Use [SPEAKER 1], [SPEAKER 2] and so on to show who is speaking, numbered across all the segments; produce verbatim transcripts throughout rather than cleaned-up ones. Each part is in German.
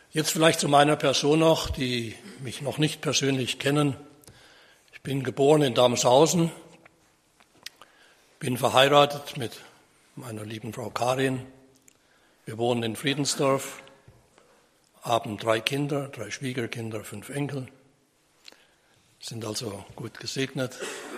[SPEAKER 1] Jetzt vielleicht zu meiner Person noch, die mich noch nicht persönlich kennen. Ich bin geboren in Damshausen, bin verheiratet mit meiner lieben Frau Karin. Wir wohnen in Friedensdorf, haben drei Kinder, drei Schwiegerkinder, fünf Enkel, sind also gut gesegnet.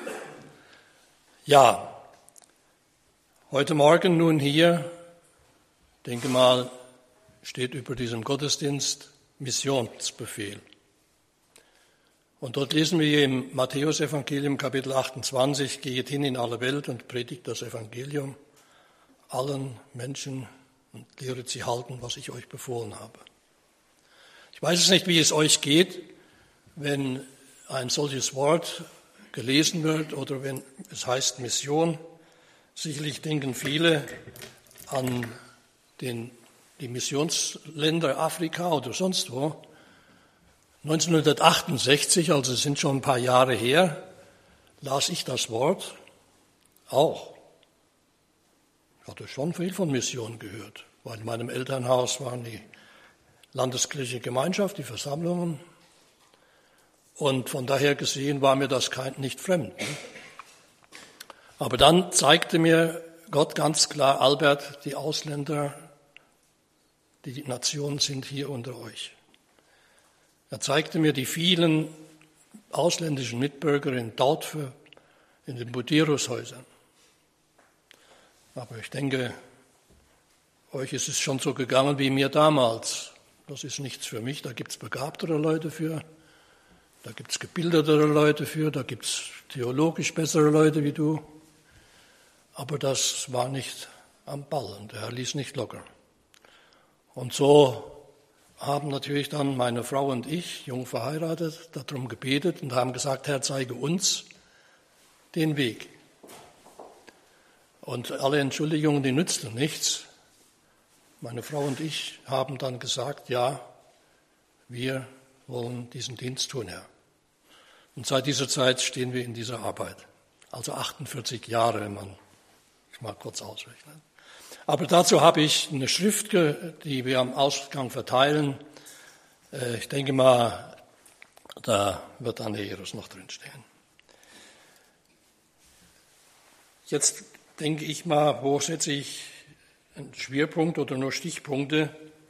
[SPEAKER 1] Ja, heute Morgen nun hier, denke mal, steht über diesem Gottesdienst Missionsbefehl. Und dort lesen wir im Matthäusevangelium Kapitel achtundzwanzig, geht hin in alle Welt und predigt das Evangelium allen Menschen und lehret sie halten, was ich euch befohlen habe. Ich weiß es nicht, wie es euch geht, wenn ein solches Wort gelesen wird oder wenn es heißt Mission. Sicherlich denken viele an den die Missionsländer Afrika oder sonst wo. neunzehnhundertachtundsechzig, also es sind schon ein paar Jahre her, las ich das Wort auch. Ich hatte schon viel von Mission gehört, weil in meinem Elternhaus waren die landeskirchliche Gemeinschaft, die Versammlungen. Und von daher gesehen war mir das kein, nicht fremd. Aber dann zeigte mir Gott ganz klar, Albert, die Ausländer, die Nationen sind hier unter euch. Er zeigte mir die vielen ausländischen Mitbürger in Tautphe, in den Buderus-Häusern. Aber ich denke, euch ist es schon so gegangen wie mir damals. Das ist nichts für mich, da gibt es begabtere Leute für, da gibt es gebildetere Leute für, da gibt es theologisch bessere Leute wie du. Aber das war nicht am Ball und der Herr ließ nicht locker. Und so haben natürlich dann meine Frau und ich, jung verheiratet, darum gebetet und haben gesagt, Herr, zeige uns den Weg. Und alle Entschuldigungen, die nützten nichts. Meine Frau und ich haben dann gesagt, ja, wir wollen diesen Dienst tun, Herr. Und seit dieser Zeit stehen wir in dieser Arbeit. Also achtundvierzig Jahre, wenn man ich mal kurz ausrechnet. Aber dazu habe ich eine Schrift, die wir am Ausgang verteilen. Ich denke mal, da wird dann Näheres noch drinstehen. Jetzt denke ich mal, wo setze ich einen Schwerpunkt oder nur Stichpunkte?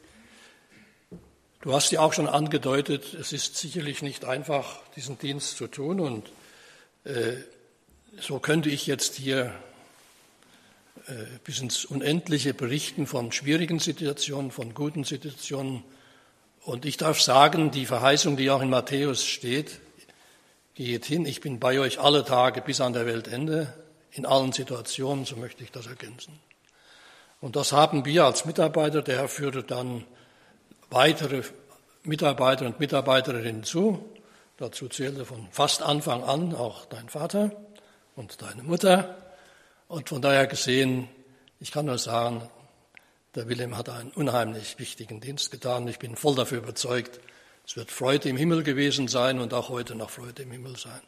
[SPEAKER 1] Du hast ja auch schon angedeutet, es ist sicherlich nicht einfach, diesen Dienst zu tun. Und äh, so könnte ich jetzt hier bis ins Unendliche berichten von schwierigen Situationen, von guten Situationen. Und ich darf sagen, die Verheißung, die auch in Matthäus steht, geht hin, ich bin bei euch alle Tage bis an der Weltende, in allen Situationen, so möchte ich das ergänzen. Und das haben wir als Mitarbeiter, der Herr führte dann weitere Mitarbeiter und Mitarbeiterinnen hinzu. Dazu zählte von fast Anfang an auch dein Vater und deine Mutter. Und von daher gesehen, ich kann nur sagen, der Wilhelm hat einen unheimlich wichtigen Dienst getan. Ich bin voll dafür überzeugt, es wird Freude im Himmel gewesen sein und auch heute noch Freude im Himmel sein.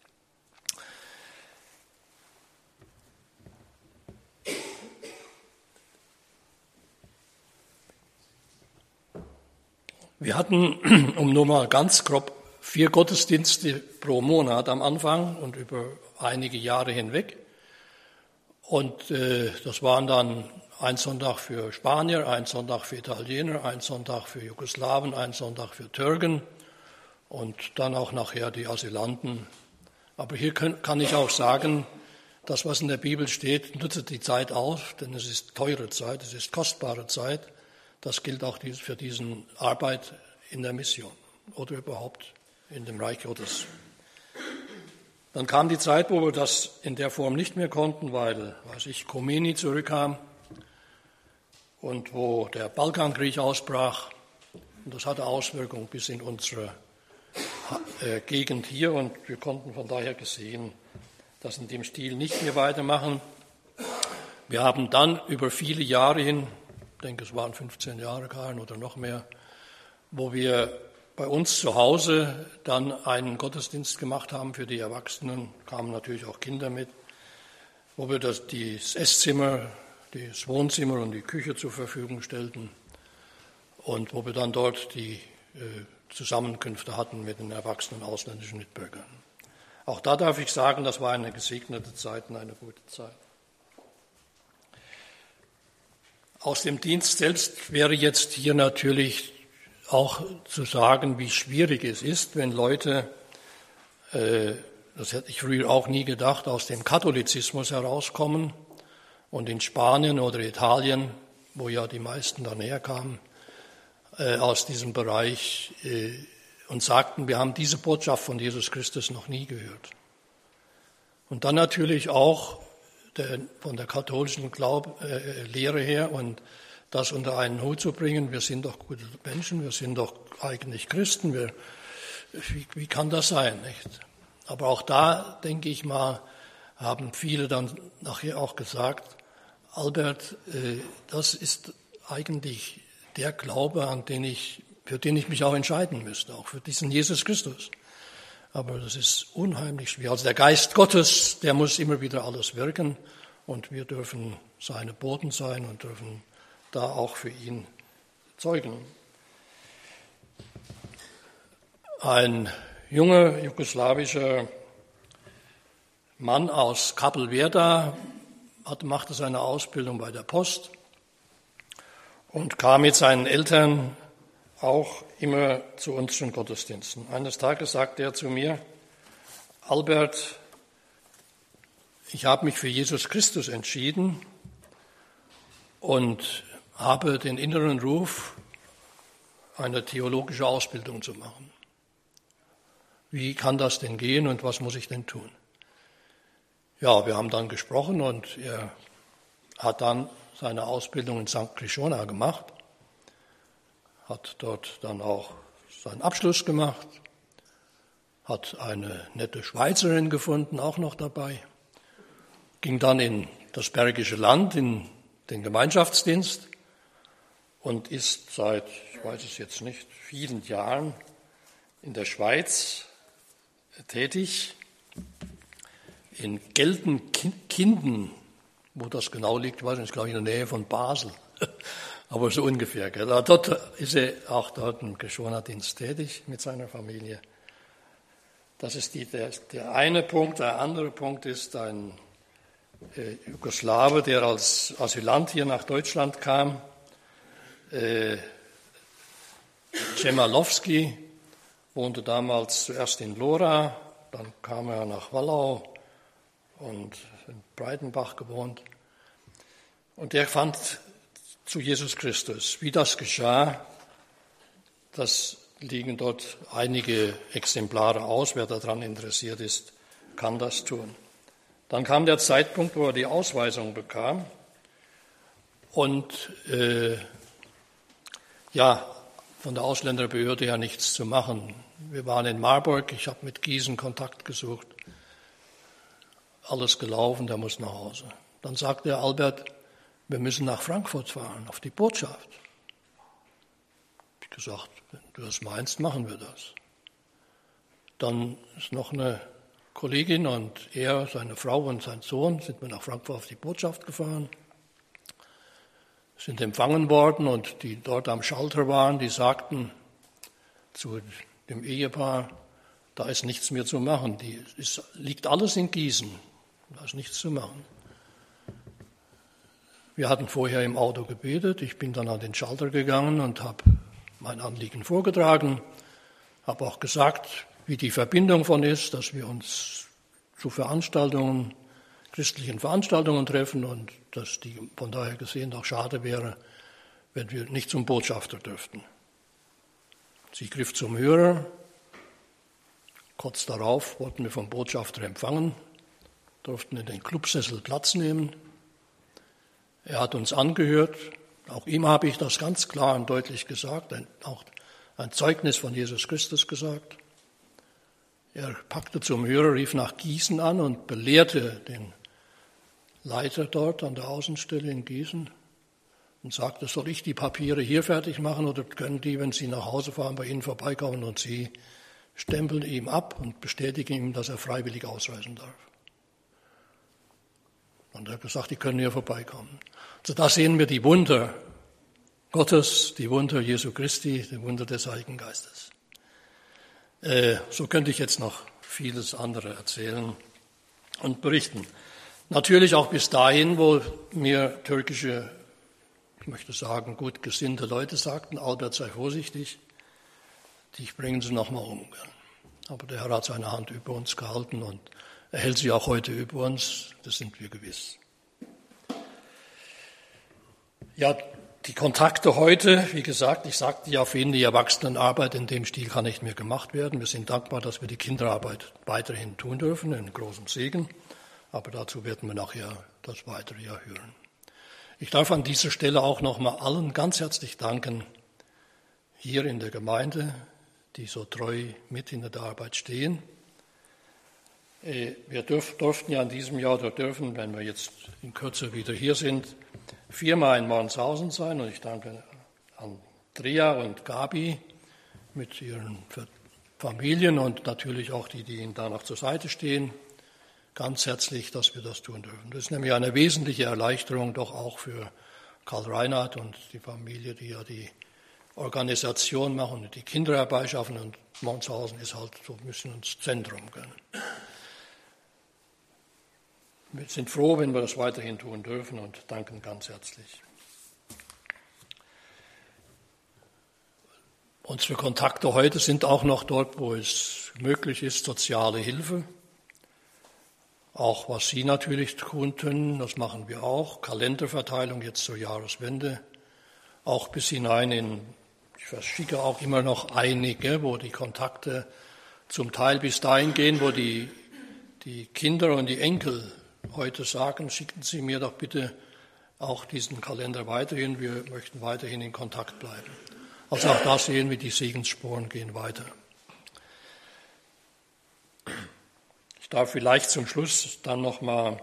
[SPEAKER 1] Wir hatten, um nur mal ganz grob, vier Gottesdienste pro Monat am Anfang und über einige Jahre hinweg. Und äh, das waren dann ein Sonntag für Spanier, ein Sonntag für Italiener, ein Sonntag für Jugoslawen, ein Sonntag für Türken und dann auch nachher die Asylanten. Aber hier können, kann ich auch sagen, das, was in der Bibel steht, nutzt die Zeit aus, denn es ist teure Zeit, es ist kostbare Zeit. Das gilt auch für diese Arbeit in der Mission oder überhaupt in dem Reich Gottes. Dann kam die Zeit, wo wir das in der Form nicht mehr konnten, weil, weiß ich, Khomeini zurückkam und wo der Balkankrieg ausbrach. Und das hatte Auswirkungen bis in unsere äh, Gegend hier und wir konnten von daher gesehen, das in dem Stil nicht mehr weitermachen. Wir haben dann über viele Jahre hin, ich denke es waren fünfzehn Jahre, Karin, oder noch mehr, wo wir bei uns zu Hause dann einen Gottesdienst gemacht haben für die Erwachsenen, kamen natürlich auch Kinder mit, wo wir das, das Esszimmer, das Wohnzimmer und die Küche zur Verfügung stellten. und wo wir dann dort die äh, Zusammenkünfte hatten mit den erwachsenen ausländischen Mitbürgern. Auch da darf ich sagen, das war eine gesegnete Zeit und eine gute Zeit. Aus dem Dienst selbst wäre jetzt hier natürlich auch zu sagen, wie schwierig es ist, wenn Leute, äh, das hätte ich früher auch nie gedacht, aus dem Katholizismus herauskommen und in Spanien oder Italien, wo ja die meisten dann herkamen, äh, aus diesem Bereich äh, und sagten, wir haben diese Botschaft von Jesus Christus noch nie gehört. Und dann natürlich auch der, von der katholischen Glaub, äh, Lehre her und das unter einen Hut zu bringen, wir sind doch gute Menschen, wir sind doch eigentlich Christen, wir, wie, wie kann das sein, nicht? Aber auch da, denke ich mal, haben viele dann nachher auch gesagt, Albert, äh, das ist eigentlich der Glaube, an den ich, für den ich mich auch entscheiden müsste, auch für diesen Jesus Christus. Aber das ist unheimlich schwer. Also der Geist Gottes, der muss immer wieder alles wirken und wir dürfen seine Boten sein und dürfen da auch für ihn zeugen. Ein junger jugoslawischer Mann aus Kapellwerda machte seine Ausbildung bei der Post und kam mit seinen Eltern auch immer zu unseren Gottesdiensten. Eines Tages sagte er zu mir, Albert, ich habe mich für Jesus Christus entschieden und habe den inneren Ruf, eine theologische Ausbildung zu machen. Wie kann das denn gehen und was muss ich denn tun? Ja, wir haben dann gesprochen und er hat dann seine Ausbildung in Sankt Krishona gemacht, hat dort dann auch seinen Abschluss gemacht, hat eine nette Schweizerin gefunden, auch noch dabei, ging dann in das Bergische Land, in den Gemeinschaftsdienst und ist seit, ich weiß es jetzt nicht, vielen Jahren in der Schweiz tätig, in Geltenkinden, wo das genau liegt, ich weiß nicht, glaube ich in der Nähe von Basel, aber so ungefähr. Gell? Dort ist er auch dort im Krishona-Dienst tätig mit seiner Familie. Das ist die, der, der eine Punkt. Der andere Punkt ist ein äh, Jugoslawe, der als Asylant hier nach Deutschland kam, äh, Cemalowski, wohnte damals zuerst in Lora, dann kam er nach Wallau und in Breitenbach gewohnt. Und der fand zu Jesus Christus. Wie das geschah, das liegen dort einige Exemplare aus. Wer daran interessiert ist, kann das tun. Dann kam der Zeitpunkt, wo er die Ausweisung bekam. Und äh, ja, von der Ausländerbehörde ja nichts zu machen. Wir waren in Marburg, ich habe mit Gießen Kontakt gesucht. Alles gelaufen, der muss nach Hause. Dann sagte er, Albert, wir müssen nach Frankfurt fahren, auf die Botschaft. Ich habe gesagt, wenn du das meinst, machen wir das. Dann ist noch eine Kollegin und er, seine Frau und sein Sohn sind wir nach Frankfurt auf die Botschaft gefahren, sind empfangen worden und die dort am Schalter waren, die sagten zu dem Ehepaar, da ist nichts mehr zu machen, die ist, liegt alles in Gießen, da ist nichts zu machen. Wir hatten vorher im Auto gebetet, ich bin dann an den Schalter gegangen und habe mein Anliegen vorgetragen, habe auch gesagt, wie die Verbindung von ist, dass wir uns zu Veranstaltungen, christlichen Veranstaltungen treffen und dass die von daher gesehen auch schade wäre, wenn wir nicht zum Botschafter dürften. Sie griff zum Hörer, kurz darauf wurden wir vom Botschafter empfangen, durften in den Clubsessel Platz nehmen. Er hat uns angehört, auch ihm habe ich das ganz klar und deutlich gesagt, ein, auch ein Zeugnis von Jesus Christus gesagt. Er packte zum Hörer, rief nach Gießen an und belehrte den Leiter dort an der Außenstelle in Gießen und sagte, soll ich die Papiere hier fertig machen oder können die, wenn Sie nach Hause fahren, bei Ihnen vorbeikommen und Sie stempeln ihm ab und bestätigen ihm, dass er freiwillig ausreisen darf. Und er hat gesagt, die können hier vorbeikommen. Also da sehen wir die Wunder Gottes, die Wunder Jesu Christi, die Wunder des Heiligen Geistes. Äh, so könnte ich jetzt noch vieles andere erzählen und berichten. Natürlich auch bis dahin, wo mir türkische, ich möchte sagen, gut gesinnte Leute sagten, Albert, sei vorsichtig, dich bringen sie nochmal um. Aber der Herr hat seine Hand über uns gehalten und er hält sie auch heute über uns, das sind wir gewiss. Ja, die Kontakte heute, wie gesagt, ich sagte ja vorhin, die Erwachsenenarbeit in dem Stil kann nicht mehr gemacht werden. Wir sind dankbar, dass wir die Kinderarbeit weiterhin tun dürfen, in großem Segen. Aber dazu werden wir nachher das weitere Jahr hören. Ich darf an dieser Stelle auch nochmal allen ganz herzlich danken, hier in der Gemeinde, die so treu mit in der Arbeit stehen. Wir dürf, durften ja in diesem Jahr, oder dürfen, wenn wir jetzt in Kürze wieder hier sind, viermal in Marnshausen sein. Und ich danke Andrea und Gabi mit ihren Familien und natürlich auch die, die ihnen danach zur Seite stehen, ganz herzlich, dass wir das tun dürfen. Das ist nämlich eine wesentliche Erleichterung doch auch für Karl Reinhardt und die Familie, die ja die Organisation machen und die Kinder herbeischaffen. Und Marnshausen ist halt so ein bisschen ins Zentrum können. Wir sind froh, wenn wir das weiterhin tun dürfen und danken ganz herzlich. Unsere Kontakte heute sind auch noch dort, wo es möglich ist, soziale Hilfe. Auch was Sie natürlich tun können, das machen wir auch. Kalenderverteilung jetzt zur Jahreswende. Auch bis hinein in, ich verschicke auch immer noch einige, wo die Kontakte zum Teil bis dahin gehen, wo die, die Kinder und die Enkel heute sagen, schicken Sie mir doch bitte auch diesen Kalender weiterhin. Wir möchten weiterhin in Kontakt bleiben. Also auch da sehen wir, die Segenssporen gehen weiter. Ich darf vielleicht zum Schluss dann noch mal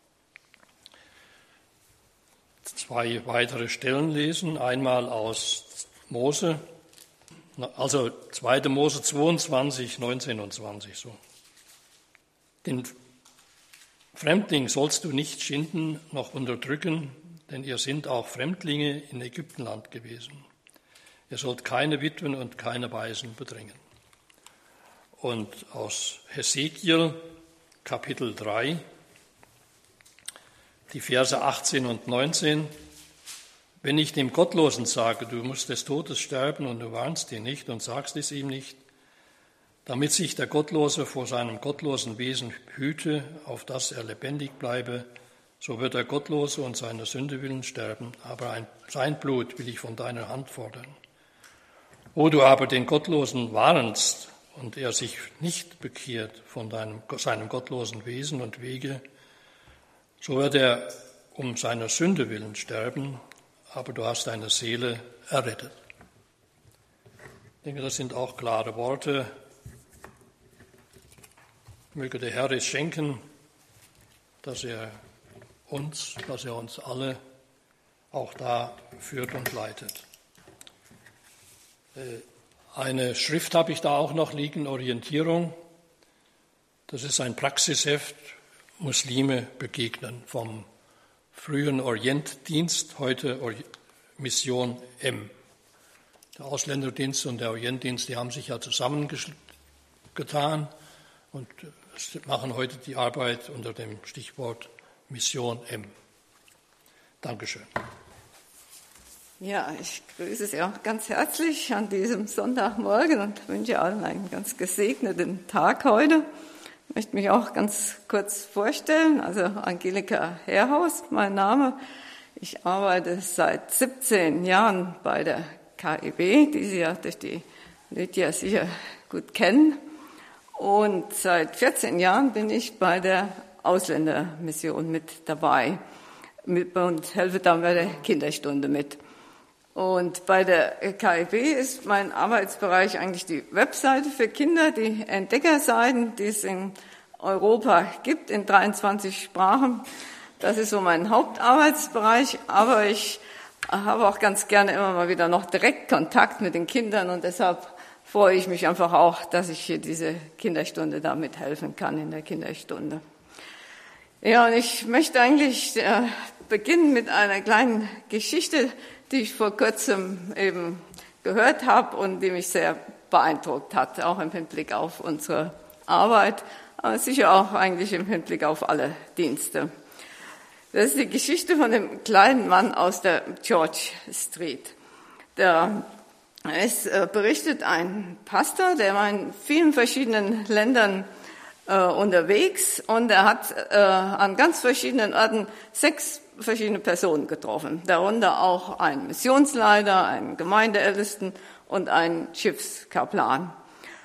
[SPEAKER 1] zwei weitere Stellen lesen. Einmal aus Mose, also zweite Mose zweiundzwanzig, neunzehn und zwanzig so. Den Fremdling sollst du nicht schinden noch unterdrücken, denn ihr sind auch Fremdlinge in Ägyptenland gewesen. Ihr sollt keine Witwen und keine Waisen bedrängen. Und aus Hesekiel, Kapitel drei, die Verse achtzehn und neunzehn. Wenn ich dem Gottlosen sage, du musst des Todes sterben und du warnst ihn nicht und sagst es ihm nicht, damit sich der Gottlose vor seinem gottlosen Wesen hüte, auf dass er lebendig bleibe, so wird der Gottlose und seine Sünde willen sterben, aber ein, sein Blut will ich von deiner Hand fordern. Wo du aber den Gottlosen warnst und er sich nicht bekehrt von deinem, seinem gottlosen Wesen und Wege, so wird er um seiner Sünde willen sterben, aber du hast deine Seele errettet. Ich denke, das sind auch klare Worte. Möge der Herr es schenken, dass er uns, dass er uns alle auch da führt und leitet. Eine Schrift habe ich da auch noch liegen, Orientierung. Das ist ein Praxisheft, Muslime begegnen, vom frühen Orientdienst, heute Mission M. Der Ausländerdienst und der Orientdienst, die haben sich ja zusammengetan und machen heute die Arbeit unter dem Stichwort Mission M. Dankeschön.
[SPEAKER 2] Ja, ich grüße Sie auch ganz herzlich an diesem Sonntagmorgen und wünsche allen einen ganz gesegneten Tag heute. Ich möchte mich auch ganz kurz vorstellen. Also Angelika Herrhaus, mein Name. Ich arbeite seit siebzehn Jahren bei der K I B, die Sie ja durch die Lydia sicher gut kennen. Und seit vierzehn Jahren bin ich bei der Ausländermission mit dabei und helfe da bei der Kinderstunde mit. Und bei der K I B ist mein Arbeitsbereich eigentlich die Webseite für Kinder, die Entdeckerseiten, die es in Europa gibt, in dreiundzwanzig Sprachen. Das ist so mein Hauptarbeitsbereich, aber ich habe auch ganz gerne immer mal wieder noch direkt Kontakt mit den Kindern und deshalb freue ich mich einfach auch, dass ich hier diese Kinderstunde da mithelfen kann in der Kinderstunde. Ja, und ich möchte eigentlich äh, beginnen mit einer kleinen Geschichte, die ich vor kurzem eben gehört habe und die mich sehr beeindruckt hat, auch im Hinblick auf unsere Arbeit, aber sicher auch eigentlich im Hinblick auf alle Dienste. Das ist die Geschichte von dem kleinen Mann aus der George Street. Da ist äh, berichtet ein Pastor, der war in vielen verschiedenen Ländern äh, unterwegs und er hat äh, an ganz verschiedenen Orten sechs verschiedene Personen getroffen, darunter auch einen Missionsleiter, einen Gemeindeältesten und einen Schiffskaplan.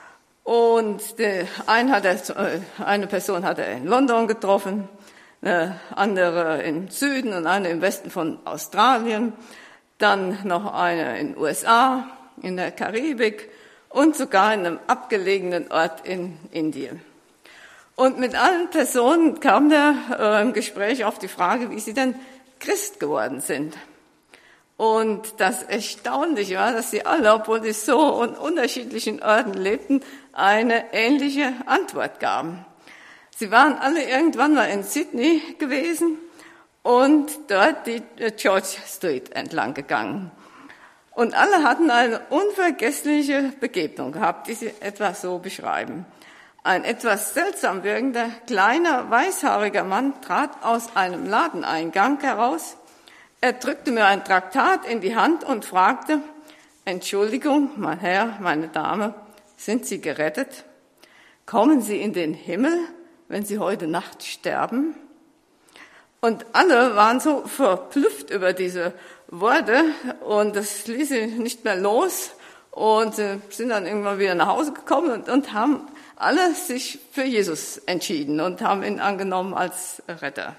[SPEAKER 2] Und der, ein hat er, eine Person hat er in London getroffen, eine andere im Süden und eine im Westen von Australien, dann noch eine in den U S A, in der Karibik und sogar in einem abgelegenen Ort in Indien. Und mit allen Personen kam der äh, im Gespräch auf die Frage, wie sie denn Christ geworden sind. Und das Erstaunliche war, dass sie alle, obwohl sie so in unterschiedlichen Orten lebten, eine ähnliche Antwort gaben. Sie waren alle irgendwann mal in Sydney gewesen und dort die George Street entlang gegangen. Und alle hatten eine unvergessliche Begegnung gehabt, die sie etwa so beschreiben. Ein etwas seltsam wirkender, kleiner, weißhaariger Mann trat aus einem Ladeneingang heraus. Er drückte mir ein Traktat in die Hand und fragte, Entschuldigung, mein Herr, meine Dame, sind Sie gerettet? Kommen Sie in den Himmel, wenn Sie heute Nacht sterben? Und alle waren so verblüfft über diese Worte und das ließ sie nicht mehr los und sie sind dann irgendwann wieder nach Hause gekommen und, und haben alle sich für Jesus entschieden und haben ihn angenommen als Retter.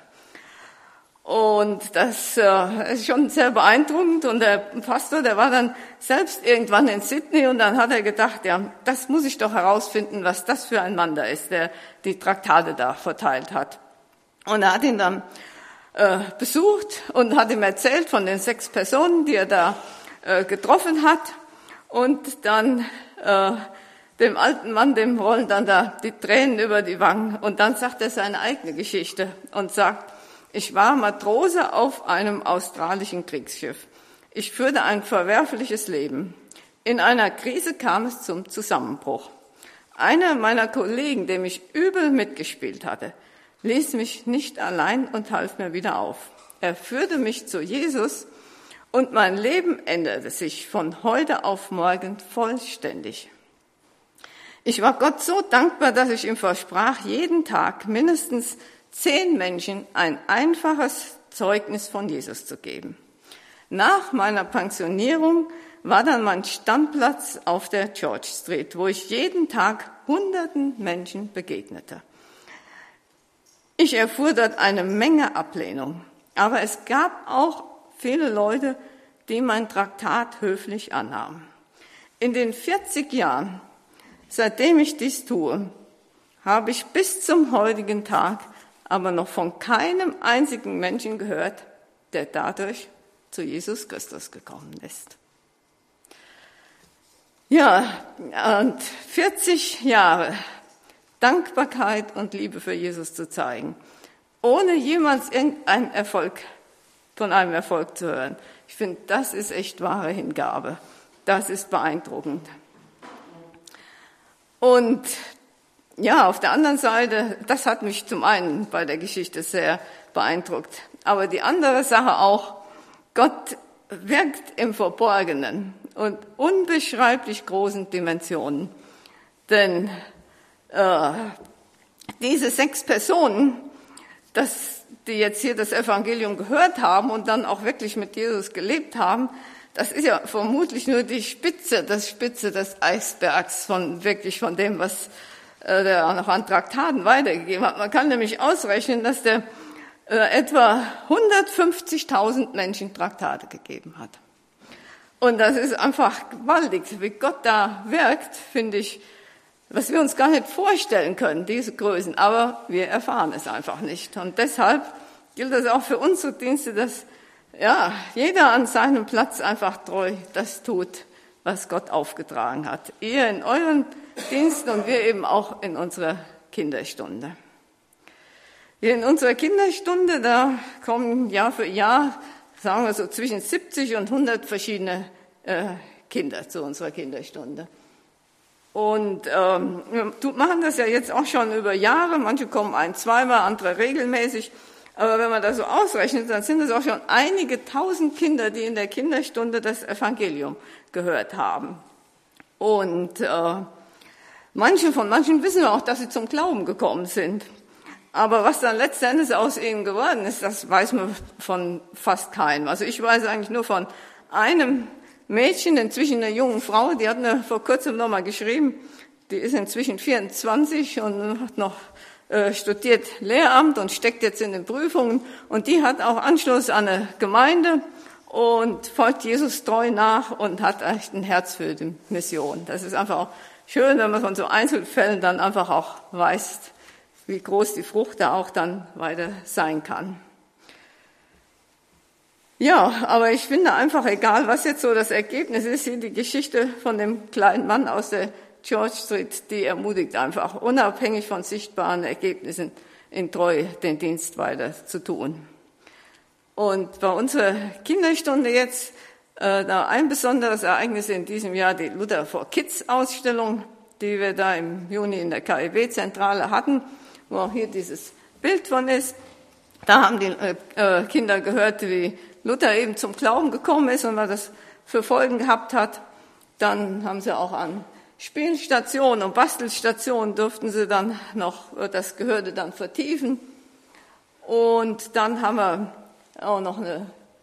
[SPEAKER 2] Und das äh, ist schon sehr beeindruckend. Und der Pastor, der war dann selbst irgendwann in Sydney und dann hat er gedacht, ja, das muss ich doch herausfinden, was das für ein Mann da ist, der die Traktate da verteilt hat. Und er hat ihn dann äh, besucht und hat ihm erzählt von den sechs Personen, die er da äh, getroffen hat. Und dann äh, dem alten Mann, dem rollen dann da die Tränen über die Wangen. Und dann sagt er seine eigene Geschichte und sagt, ich war Matrose auf einem australischen Kriegsschiff. Ich führte ein verwerfliches Leben. In einer Krise kam es zum Zusammenbruch. Einer meiner Kollegen, dem ich übel mitgespielt hatte, ließ mich nicht allein und half mir wieder auf. Er führte mich zu Jesus und mein Leben änderte sich von heute auf morgen vollständig. Ich war Gott so dankbar, dass ich ihm versprach, jeden Tag mindestens zehn Menschen ein einfaches Zeugnis von Jesus zu geben. Nach meiner Pensionierung war dann mein Stammplatz auf der George Street, wo ich jeden Tag hunderten Menschen begegnete. Ich erfuhr dort eine Menge Ablehnung, aber es gab auch viele Leute, die mein Traktat höflich annahmen. In den vierzig Jahren, seitdem ich dies tue, habe ich bis zum heutigen Tag aber noch von keinem einzigen Menschen gehört, der dadurch zu Jesus Christus gekommen ist. Ja, und vierzig Jahre Dankbarkeit und Liebe für Jesus zu zeigen, ohne jemals irgendeinen Erfolg, von einem Erfolg zu hören. Ich finde, das ist echt wahre Hingabe. Das ist beeindruckend. Und ja, auf der anderen Seite, das hat mich zum einen bei der Geschichte sehr beeindruckt. Aber die andere Sache auch, Gott wirkt im Verborgenen und unbeschreiblich großen Dimensionen. Denn äh, diese sechs Personen, das, die jetzt hier das Evangelium gehört haben und dann auch wirklich mit Jesus gelebt haben, das ist ja vermutlich nur die Spitze, das Spitze des Eisbergs von wirklich von dem, was der auch noch an Traktaten weitergegeben hat. Man kann nämlich ausrechnen, dass der äh, etwa hundertfünfzigtausend Menschen Traktate gegeben hat. Und das ist einfach gewaltig, wie Gott da wirkt, finde ich, was wir uns gar nicht vorstellen können, diese Größen. Aber wir erfahren es einfach nicht. Und deshalb gilt das auch für unsere Dienste, dass ja jeder an seinem Platz einfach treu das tut, was Gott aufgetragen hat. Ihr in euren Diensten und wir eben auch in unserer Kinderstunde. In unserer Kinderstunde, da kommen Jahr für Jahr sagen wir so, zwischen siebzig und hundert verschiedene äh, Kinder zu unserer Kinderstunde. Und ähm, wir machen das ja jetzt auch schon über Jahre. Manche kommen ein-, zweimal, andere regelmäßig. Aber wenn man das so ausrechnet, dann sind es auch schon einige tausend Kinder, die in der Kinderstunde das Evangelium gehört haben. Und äh, manche von manchen wissen auch, dass sie zum Glauben gekommen sind. Aber was dann letztendlich aus ihnen geworden ist, das weiß man von fast keinem. Also ich weiß eigentlich nur von einem Mädchen, inzwischen eine junge Frau, die hat mir vor kurzem noch mal geschrieben, die ist inzwischen vierundzwanzig und hat noch äh, studiert Lehramt und steckt jetzt in den Prüfungen. Und die hat auch Anschluss an eine Gemeinde und folgt Jesus treu nach und hat echt ein Herz für die Mission. Das ist einfach auch schön, wenn man von so Einzelfällen dann einfach auch weiß, wie groß die Frucht da auch dann weiter sein kann. Ja, aber ich finde einfach, egal was jetzt so das Ergebnis ist, hier die Geschichte von dem kleinen Mann aus der George Street, die ermutigt einfach, unabhängig von sichtbaren Ergebnissen in Treue den Dienst weiter zu tun. Und bei unserer Kinderstunde jetzt, äh, da ein besonderes Ereignis in diesem Jahr, die Luther for Kids Ausstellung, die wir da im Juni in der K I B-Zentrale hatten, wo auch hier dieses Bild von ist. Da haben die äh, Kinder gehört, wie Luther eben zum Glauben gekommen ist und was das für Folgen gehabt hat. Dann haben sie auch an Spielstationen und Bastelstationen durften sie dann noch das Gehörte dann vertiefen. Und dann haben wir auch noch eine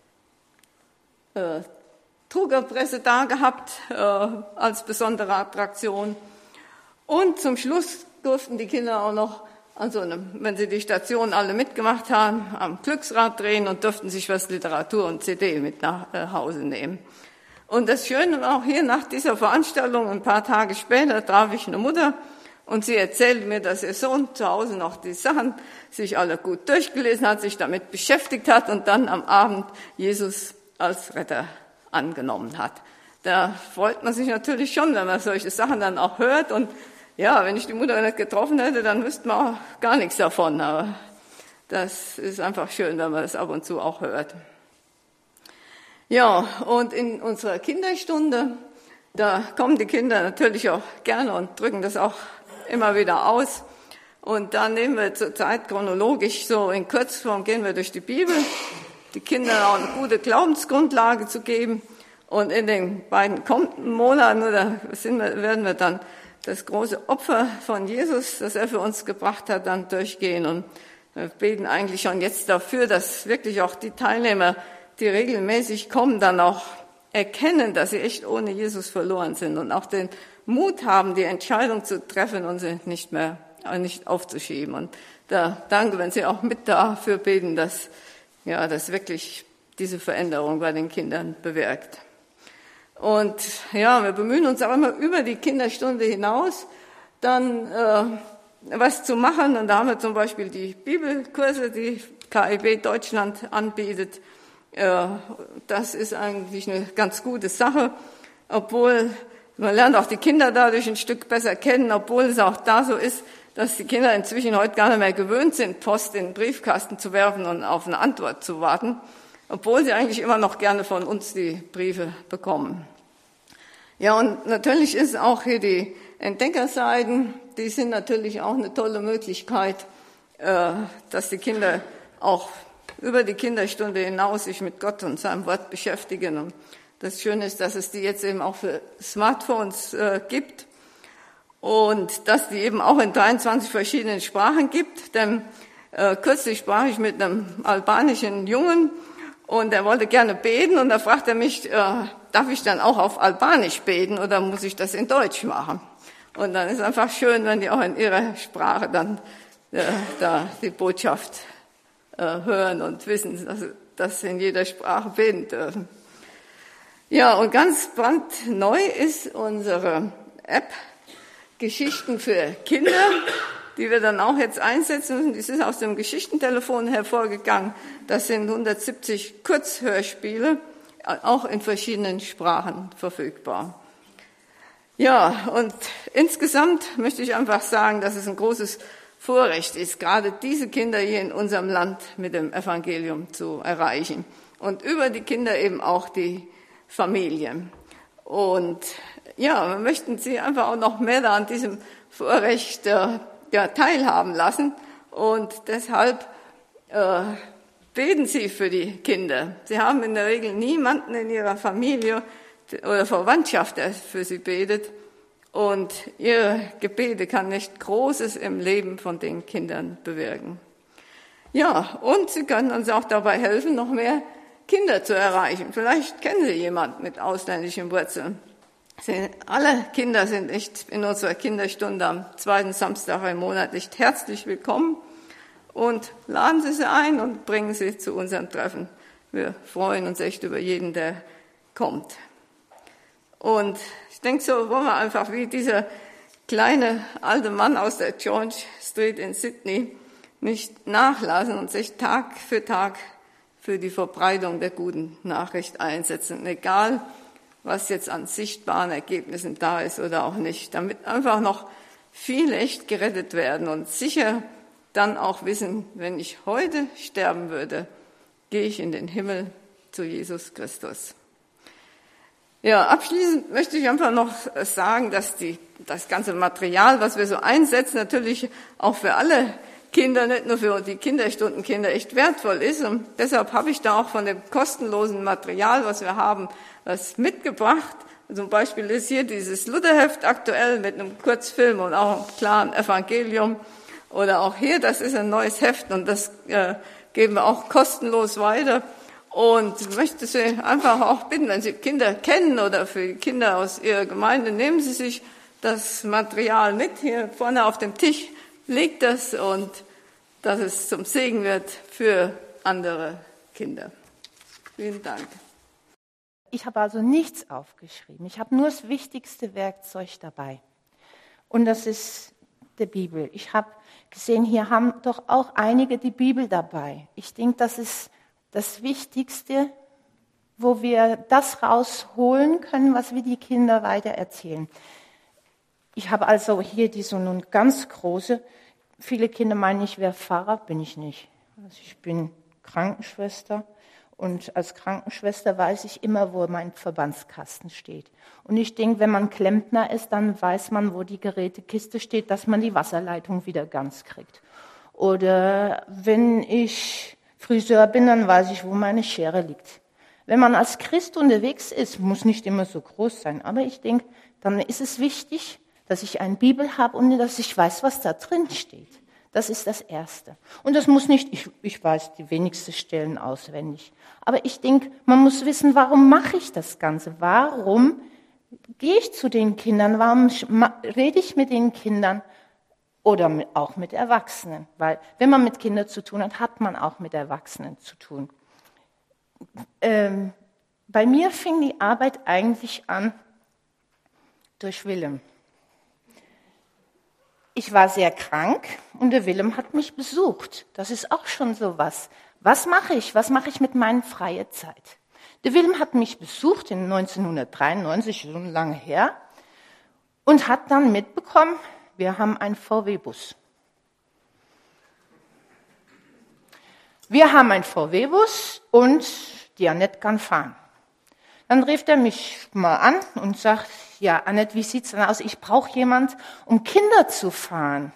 [SPEAKER 2] äh, Druckerpresse da gehabt äh, als besondere Attraktion. Und zum Schluss durften die Kinder auch noch, also wenn sie die Station alle mitgemacht haben, am Glücksrad drehen und durften sich was Literatur und C D mit nach Hause nehmen. Und das Schöne war auch hier nach dieser Veranstaltung, ein paar Tage später, traf ich eine Mutter und sie erzählte mir, dass ihr Sohn zu Hause noch die Sachen sich alle gut durchgelesen hat, sich damit beschäftigt hat und dann am Abend Jesus als Retter angenommen hat. Da freut man sich natürlich schon, wenn man solche Sachen dann auch hört. Und ja, wenn ich die Mutter nicht getroffen hätte, dann wüsste man auch gar nichts davon. Aber das ist einfach schön, wenn man das ab und zu auch hört. Ja, und in unserer Kinderstunde, da kommen die Kinder natürlich auch gerne und drücken das auch immer wieder aus. Und da nehmen wir zurzeit chronologisch so in Kurzform, gehen wir durch die Bibel, die Kinder auch eine gute Glaubensgrundlage zu geben. Und in den beiden kommenden Monaten oder sind wir, werden wir dann das große Opfer von Jesus, das er für uns gebracht hat, dann durchgehen. Und wir beten eigentlich schon jetzt dafür, dass wirklich auch die Teilnehmer, die regelmäßig kommen, dann auch erkennen, dass sie echt ohne Jesus verloren sind und auch den Mut haben, die Entscheidung zu treffen und sie nicht mehr, nicht aufzuschieben. Und da danke, wenn Sie auch mit dafür beten, dass, ja, das wirklich diese Veränderung bei den Kindern bewirkt. Und ja, wir bemühen uns auch immer über die Kinderstunde hinaus, dann äh, was zu machen. Und da haben wir zum Beispiel die Bibelkurse, die K I B Deutschland anbietet. Äh, das ist eigentlich eine ganz gute Sache, obwohl man lernt auch die Kinder dadurch ein Stück besser kennen, obwohl es auch da so ist, dass die Kinder inzwischen heute gar nicht mehr gewöhnt sind, Post in den Briefkasten zu werfen und auf eine Antwort zu warten, obwohl sie eigentlich immer noch gerne von uns die Briefe bekommen. Ja, und natürlich ist auch hier die Entdeckerseiten, die sind natürlich auch eine tolle Möglichkeit, dass die Kinder auch über die Kinderstunde hinaus sich mit Gott und seinem Wort beschäftigen. Und das Schöne ist, dass es die jetzt eben auch für Smartphones gibt und dass die eben auch in dreiundzwanzig verschiedenen Sprachen gibt. Denn äh, kürzlich sprach ich mit einem albanischen Jungen, und er wollte gerne beten und da fragte er mich, äh, darf ich dann auch auf Albanisch beten oder muss ich das in Deutsch machen? Und dann ist es einfach schön, wenn die auch in ihrer Sprache dann äh, da die Botschaft äh, hören und wissen, dass, dass sie in jeder Sprache beten dürfen. Ja, und ganz brandneu ist unsere App Geschichten für Kinder, die wir dann auch jetzt einsetzen müssen. Das ist aus dem Geschichtentelefon hervorgegangen. Das sind hundertsiebzig Kurzhörspiele, auch in verschiedenen Sprachen verfügbar. Ja, und insgesamt möchte ich einfach sagen, dass es ein großes Vorrecht ist, gerade diese Kinder hier in unserem Land mit dem Evangelium zu erreichen. und über die Kinder eben auch die Familie. Und ja, wir möchten Sie einfach auch noch mehr da an diesem Vorrecht äh, ja, teilhaben lassen und deshalb äh, beten Sie für die Kinder. Sie haben in der Regel niemanden in Ihrer Familie oder Verwandtschaft, der für Sie betet. Und Ihre Gebete kann nicht Großes im Leben von den Kindern bewirken. Ja, und Sie können uns auch dabei helfen, noch mehr Kinder zu erreichen. Vielleicht kennen Sie jemanden mit ausländischen Wurzeln. Sie, alle Kinder sind nicht in unserer Kinderstunde am zweiten Samstag im Monat nicht herzlich willkommen. Und laden Sie sie ein und bringen sie zu unserem Treffen. Wir freuen uns echt über jeden, der kommt. Und ich denke, so wollen wir einfach wie dieser kleine alte Mann aus der George Street in Sydney nicht nachlassen und sich Tag für Tag für die Verbreitung der guten Nachricht einsetzen, egal was jetzt an sichtbaren Ergebnissen da ist oder auch nicht, damit einfach noch viele echt gerettet werden und sicher dann auch wissen, wenn ich heute sterben würde, gehe ich in den Himmel zu Jesus Christus. Ja, abschließend möchte ich einfach noch sagen, dass die, das ganze Material, was wir so einsetzen, natürlich auch für alle Kinder, nicht nur für die Kinderstundenkinder, echt wertvoll ist. Und deshalb habe ich da auch von dem kostenlosen Material, was wir haben, was mitgebracht. Zum Beispiel ist hier dieses Lutherheft aktuell mit einem Kurzfilm und auch einem klaren Evangelium. Oder auch hier, das ist ein neues Heft und das äh, geben wir auch kostenlos weiter. Und ich möchte Sie einfach auch bitten, wenn Sie Kinder kennen oder für Kinder aus Ihrer Gemeinde, nehmen Sie sich das Material mit. Hier vorne auf dem Tisch liegt das und dass es zum Segen wird für andere Kinder. Vielen Dank.
[SPEAKER 3] Ich habe also nichts aufgeschrieben. Ich habe nur das wichtigste Werkzeug dabei. Und das ist die Bibel. Ich habe gesehen, hier haben doch auch einige die Bibel dabei. Ich denke, das ist das Wichtigste, wo wir das rausholen können, was wir die Kinder weitererzählen. Ich habe also hier die so nun ganz große. Viele Kinder meinen, ich wäre Pfarrer, bin ich nicht. Also ich bin Krankenschwester. Und als Krankenschwester weiß ich immer, wo mein Verbandskasten steht. Und ich denke, wenn man Klempner ist, dann weiß man, wo die Gerätekiste steht, dass man die Wasserleitung wieder ganz kriegt. Oder wenn ich Friseur bin, dann weiß ich, wo meine Schere liegt. Wenn man als Christ unterwegs ist, muss nicht immer so groß sein, aber ich denke, dann ist es wichtig, dass ich eine Bibel habe und dass ich weiß, was da drin steht. Das ist das Erste. Und das muss nicht, ich, ich weiß die wenigsten Stellen auswendig. Aber ich denke, man muss wissen, warum mache ich das Ganze? Warum gehe ich zu den Kindern? Warum rede ich mit den Kindern? Oder mit, auch mit Erwachsenen. Weil wenn man mit Kindern zu tun hat, hat man auch mit Erwachsenen zu tun. Ähm, bei mir fing die Arbeit eigentlich an durch Willem. Ich war sehr krank und der Willem hat mich besucht. Das ist auch schon so was. Was mache ich? Was mache ich mit meiner freien Zeit? Der Willem hat mich besucht in neunzehnhundertdreiundneunzig, schon lange her, und hat dann mitbekommen, wir haben einen V W-Bus. Wir haben einen V W-Bus und die Annette kann fahren. Dann rief er mich mal an und sagt, ja, Annette, wie sieht's denn aus? Ich brauche jemand, um Kinder zu fahren.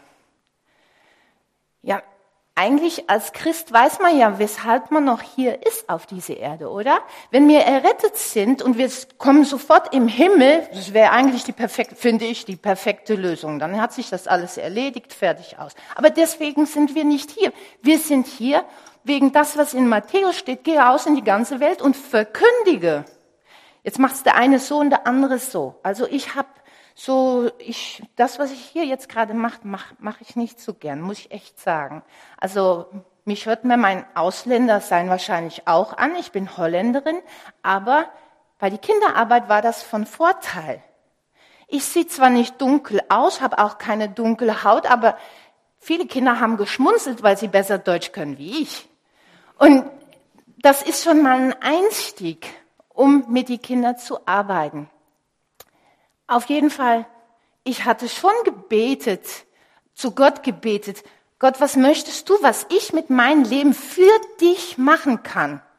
[SPEAKER 3] Ja, eigentlich als Christ weiß man ja, weshalb man noch hier ist auf dieser Erde, oder? Wenn wir errettet sind und wir kommen sofort im Himmel, das wäre eigentlich die perfekte, finde ich, die perfekte Lösung. Dann hat sich das alles erledigt, fertig aus. Aber deswegen sind wir nicht hier. Wir sind hier wegen das, was in Matthäus steht, gehe aus in die ganze Welt und verkündige. Jetzt macht's der eine so und der andere so. Also ich habe so, ich, das, was ich hier jetzt gerade mache, mache mach ich nicht so gern, muss ich echt sagen. Also mich hört mir mein Ausländersein wahrscheinlich auch an. Ich bin Holländerin, aber bei der Kinderarbeit war das von Vorteil. Ich sehe zwar nicht dunkel aus, habe auch keine dunkle Haut, aber viele Kinder haben geschmunzelt, weil sie besser Deutsch können wie ich. Und das ist schon mal ein Einstieg, um mit den Kindern zu arbeiten. Auf jeden Fall, ich hatte schon gebetet, zu Gott gebetet. Gott, was möchtest du, was ich mit meinem Leben für dich machen kann?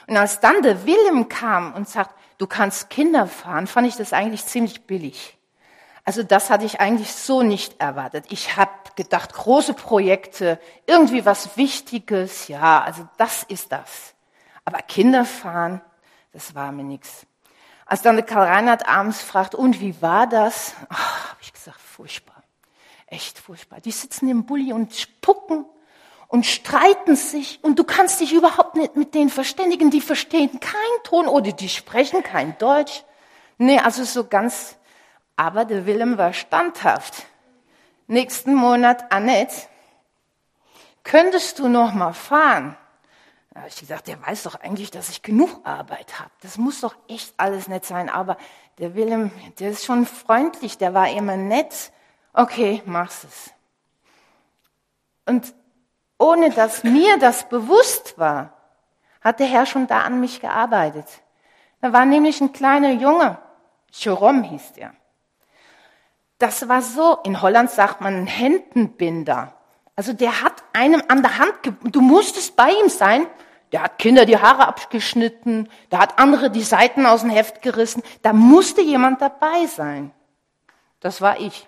[SPEAKER 3] Und als dann der Willem kam und sagt, du kannst Kinder fahren, fand ich das eigentlich ziemlich billig. Also das hatte ich eigentlich so nicht erwartet. Ich habe gedacht, große Projekte, irgendwie was Wichtiges, ja, also das ist das. Aber Kinder fahren, das war mir nichts. Als dann der Karl Reinhardt abends fragt, und wie war das? Habe ich gesagt, furchtbar, echt furchtbar. Die sitzen im Bulli und spucken und streiten sich und du kannst dich überhaupt nicht mit denen verständigen. Die verstehen keinen Ton oder die sprechen kein Deutsch. Nee, also so ganz... Aber der Willem war standhaft. Nächsten Monat, Annette, könntest du noch mal fahren? Da habe ich gesagt, der weiß doch eigentlich, dass ich genug Arbeit habe. Das muss doch echt alles nett sein. Aber der Willem, der ist schon freundlich, der war immer nett. Okay, mach's es. Und ohne dass mir das bewusst war, hat der Herr schon da an mich gearbeitet. Da war nämlich ein kleiner Junge, Jerome hieß der. Das war so, in Holland sagt man ein Händenbinder. Also der hat einem an der Hand, ge- du musstest bei ihm sein. Der hat Kinder die Haare abgeschnitten, der hat andere die Seiten aus dem Heft gerissen. Da musste jemand dabei sein. Das war ich.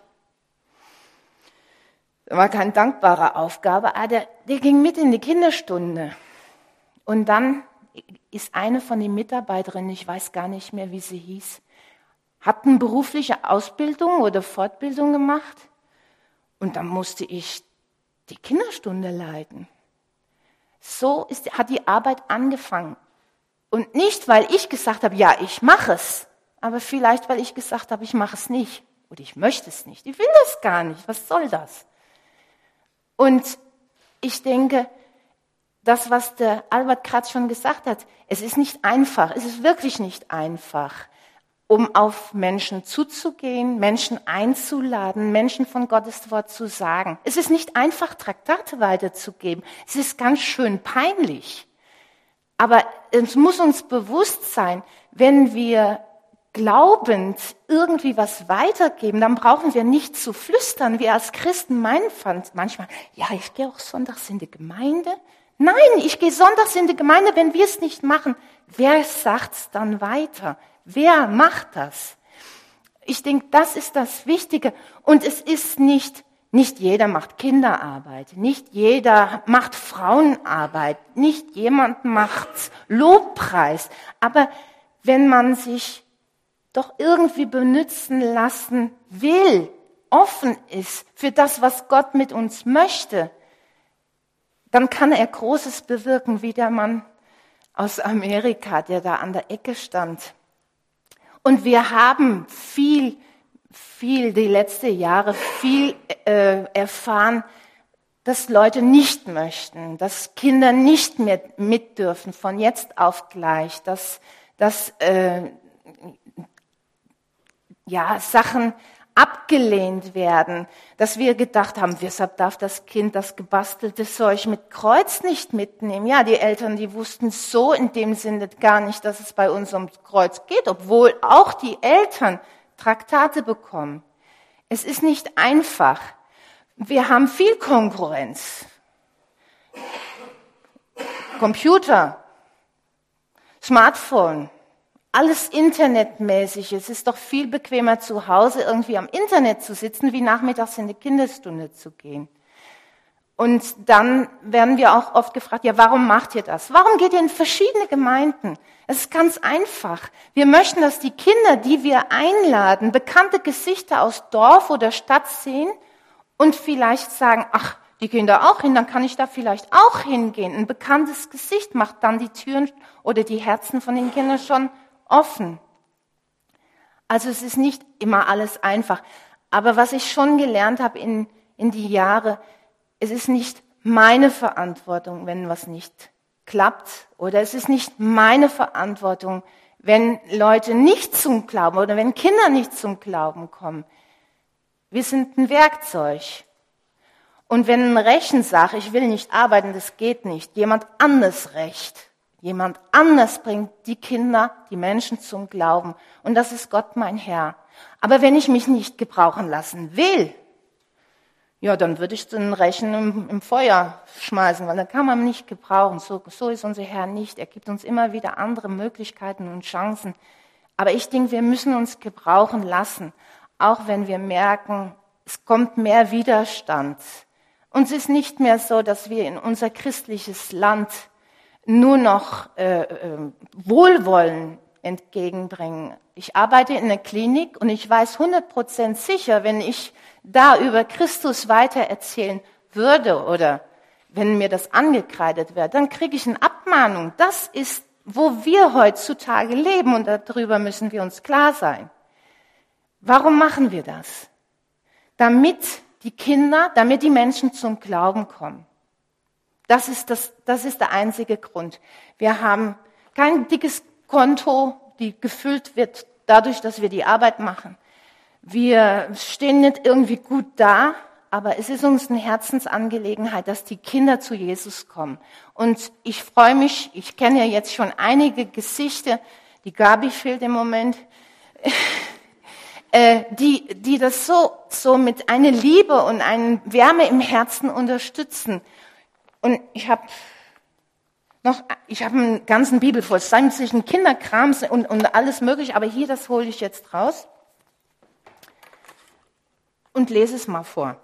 [SPEAKER 3] Das war keine dankbare Aufgabe, aber der, der ging mit in die Kinderstunde. Und dann ist eine von den Mitarbeiterinnen, ich weiß gar nicht mehr, wie sie hieß, hat eine berufliche Ausbildung oder Fortbildung gemacht und dann musste ich die Kinderstunde leiten. So ist, hat die Arbeit angefangen. Und nicht, weil ich gesagt habe, ja, ich mache es, aber vielleicht, weil ich gesagt habe, ich mache es nicht oder ich möchte es nicht. Ich will das gar nicht. Was soll das? Und ich denke, das, was der Albert Kratz schon gesagt hat, es ist nicht einfach, es ist wirklich nicht einfach, um auf Menschen zuzugehen, Menschen einzuladen, Menschen von Gottes Wort zu sagen. Es ist nicht einfach, Traktate weiterzugeben. Es ist ganz schön peinlich. Aber es muss uns bewusst sein, wenn wir glaubend irgendwie was weitergeben, dann brauchen wir nicht zu flüstern. Wir als Christen meinen manchmal, ja, ich gehe auch sonntags in die Gemeinde. Nein, ich gehe sonntags in die Gemeinde, wenn wir es nicht machen. Wer sagt's dann weiter? Wer macht das? Ich denke, das ist das Wichtige. Und es ist nicht, nicht jeder macht Kinderarbeit, nicht jeder macht Frauenarbeit, nicht jemand macht Lobpreis. Aber wenn man sich doch irgendwie benutzen lassen will, offen ist für das, was Gott mit uns möchte, dann kann er Großes bewirken, wie der Mann aus Amerika, der da an der Ecke stand. Und wir haben viel, viel, die letzten Jahre viel äh, erfahren, dass Leute nicht möchten, dass Kinder nicht mehr mit dürfen, von jetzt auf gleich, dass, dass äh, ja, Sachen abgelehnt werden, dass wir gedacht haben, weshalb darf das Kind das gebastelte Zeug mit Kreuz nicht mitnehmen? Ja, die Eltern, die wussten so in dem Sinne gar nicht, dass es bei uns ums Kreuz geht, obwohl auch die Eltern Traktate bekommen. Es ist nicht einfach. Wir haben viel Konkurrenz. Computer, Smartphone, alles internetmäßig. Es ist doch viel bequemer, zu Hause irgendwie am Internet zu sitzen, wie nachmittags in die Kinderstunde zu gehen. Und dann werden wir auch oft gefragt, ja, warum macht ihr das? Warum geht ihr in verschiedene Gemeinden? Es ist ganz einfach. Wir möchten, dass die Kinder, die wir einladen, bekannte Gesichter aus Dorf oder Stadt sehen und vielleicht sagen, ach, die gehen da auch hin, dann kann ich da vielleicht auch hingehen. Ein bekanntes Gesicht macht dann die Türen oder die Herzen von den Kindern schon offen. Also es ist nicht immer alles einfach. Aber was ich schon gelernt habe in, in die Jahre, es ist nicht meine Verantwortung, wenn was nicht klappt. Oder es ist nicht meine Verantwortung, wenn Leute nicht zum Glauben oder wenn Kinder nicht zum Glauben kommen. Wir sind ein Werkzeug. Und wenn ein Rechen sagt, ich will nicht arbeiten, das geht nicht, jemand anderes recht. Jemand anders bringt die Kinder, die Menschen zum Glauben. Und das ist Gott, mein Herr. Aber wenn ich mich nicht gebrauchen lassen will, ja, dann würde ich den Rechen im, im Feuer schmeißen, weil dann kann man nicht gebrauchen. So, so ist unser Herr nicht. Er gibt uns immer wieder andere Möglichkeiten und Chancen. Aber ich denke, wir müssen uns gebrauchen lassen, auch wenn wir merken, es kommt mehr Widerstand. Uns ist nicht mehr so, dass wir in unser christliches Land nur noch äh, äh, Wohlwollen entgegenbringen. Ich arbeite in einer Klinik und ich weiß hundert Prozent sicher, wenn ich da über Christus weitererzählen würde oder wenn mir das angekreidet wird, dann kriege ich eine Abmahnung. Das ist, wo wir heutzutage leben und darüber müssen wir uns klar sein. Warum machen wir das? Damit die Kinder, damit die Menschen zum Glauben kommen. Das ist das, das ist der einzige Grund. Wir haben kein dickes Konto, die gefüllt wird dadurch, dass wir die Arbeit machen. Wir stehen nicht irgendwie gut da, aber es ist uns eine Herzensangelegenheit, dass die Kinder zu Jesus kommen. Und ich freue mich, ich kenne ja jetzt schon einige Gesichter, die Gabi fehlt im Moment, die, die das so, so mit einer Liebe und einer Wärme im Herzen unterstützen. Und ich habe noch, ich habe einen ganzen Bibel voll, sämtlichen Kinderkrams und, und alles mögliche, aber hier, das hole ich jetzt raus und lese es mal vor.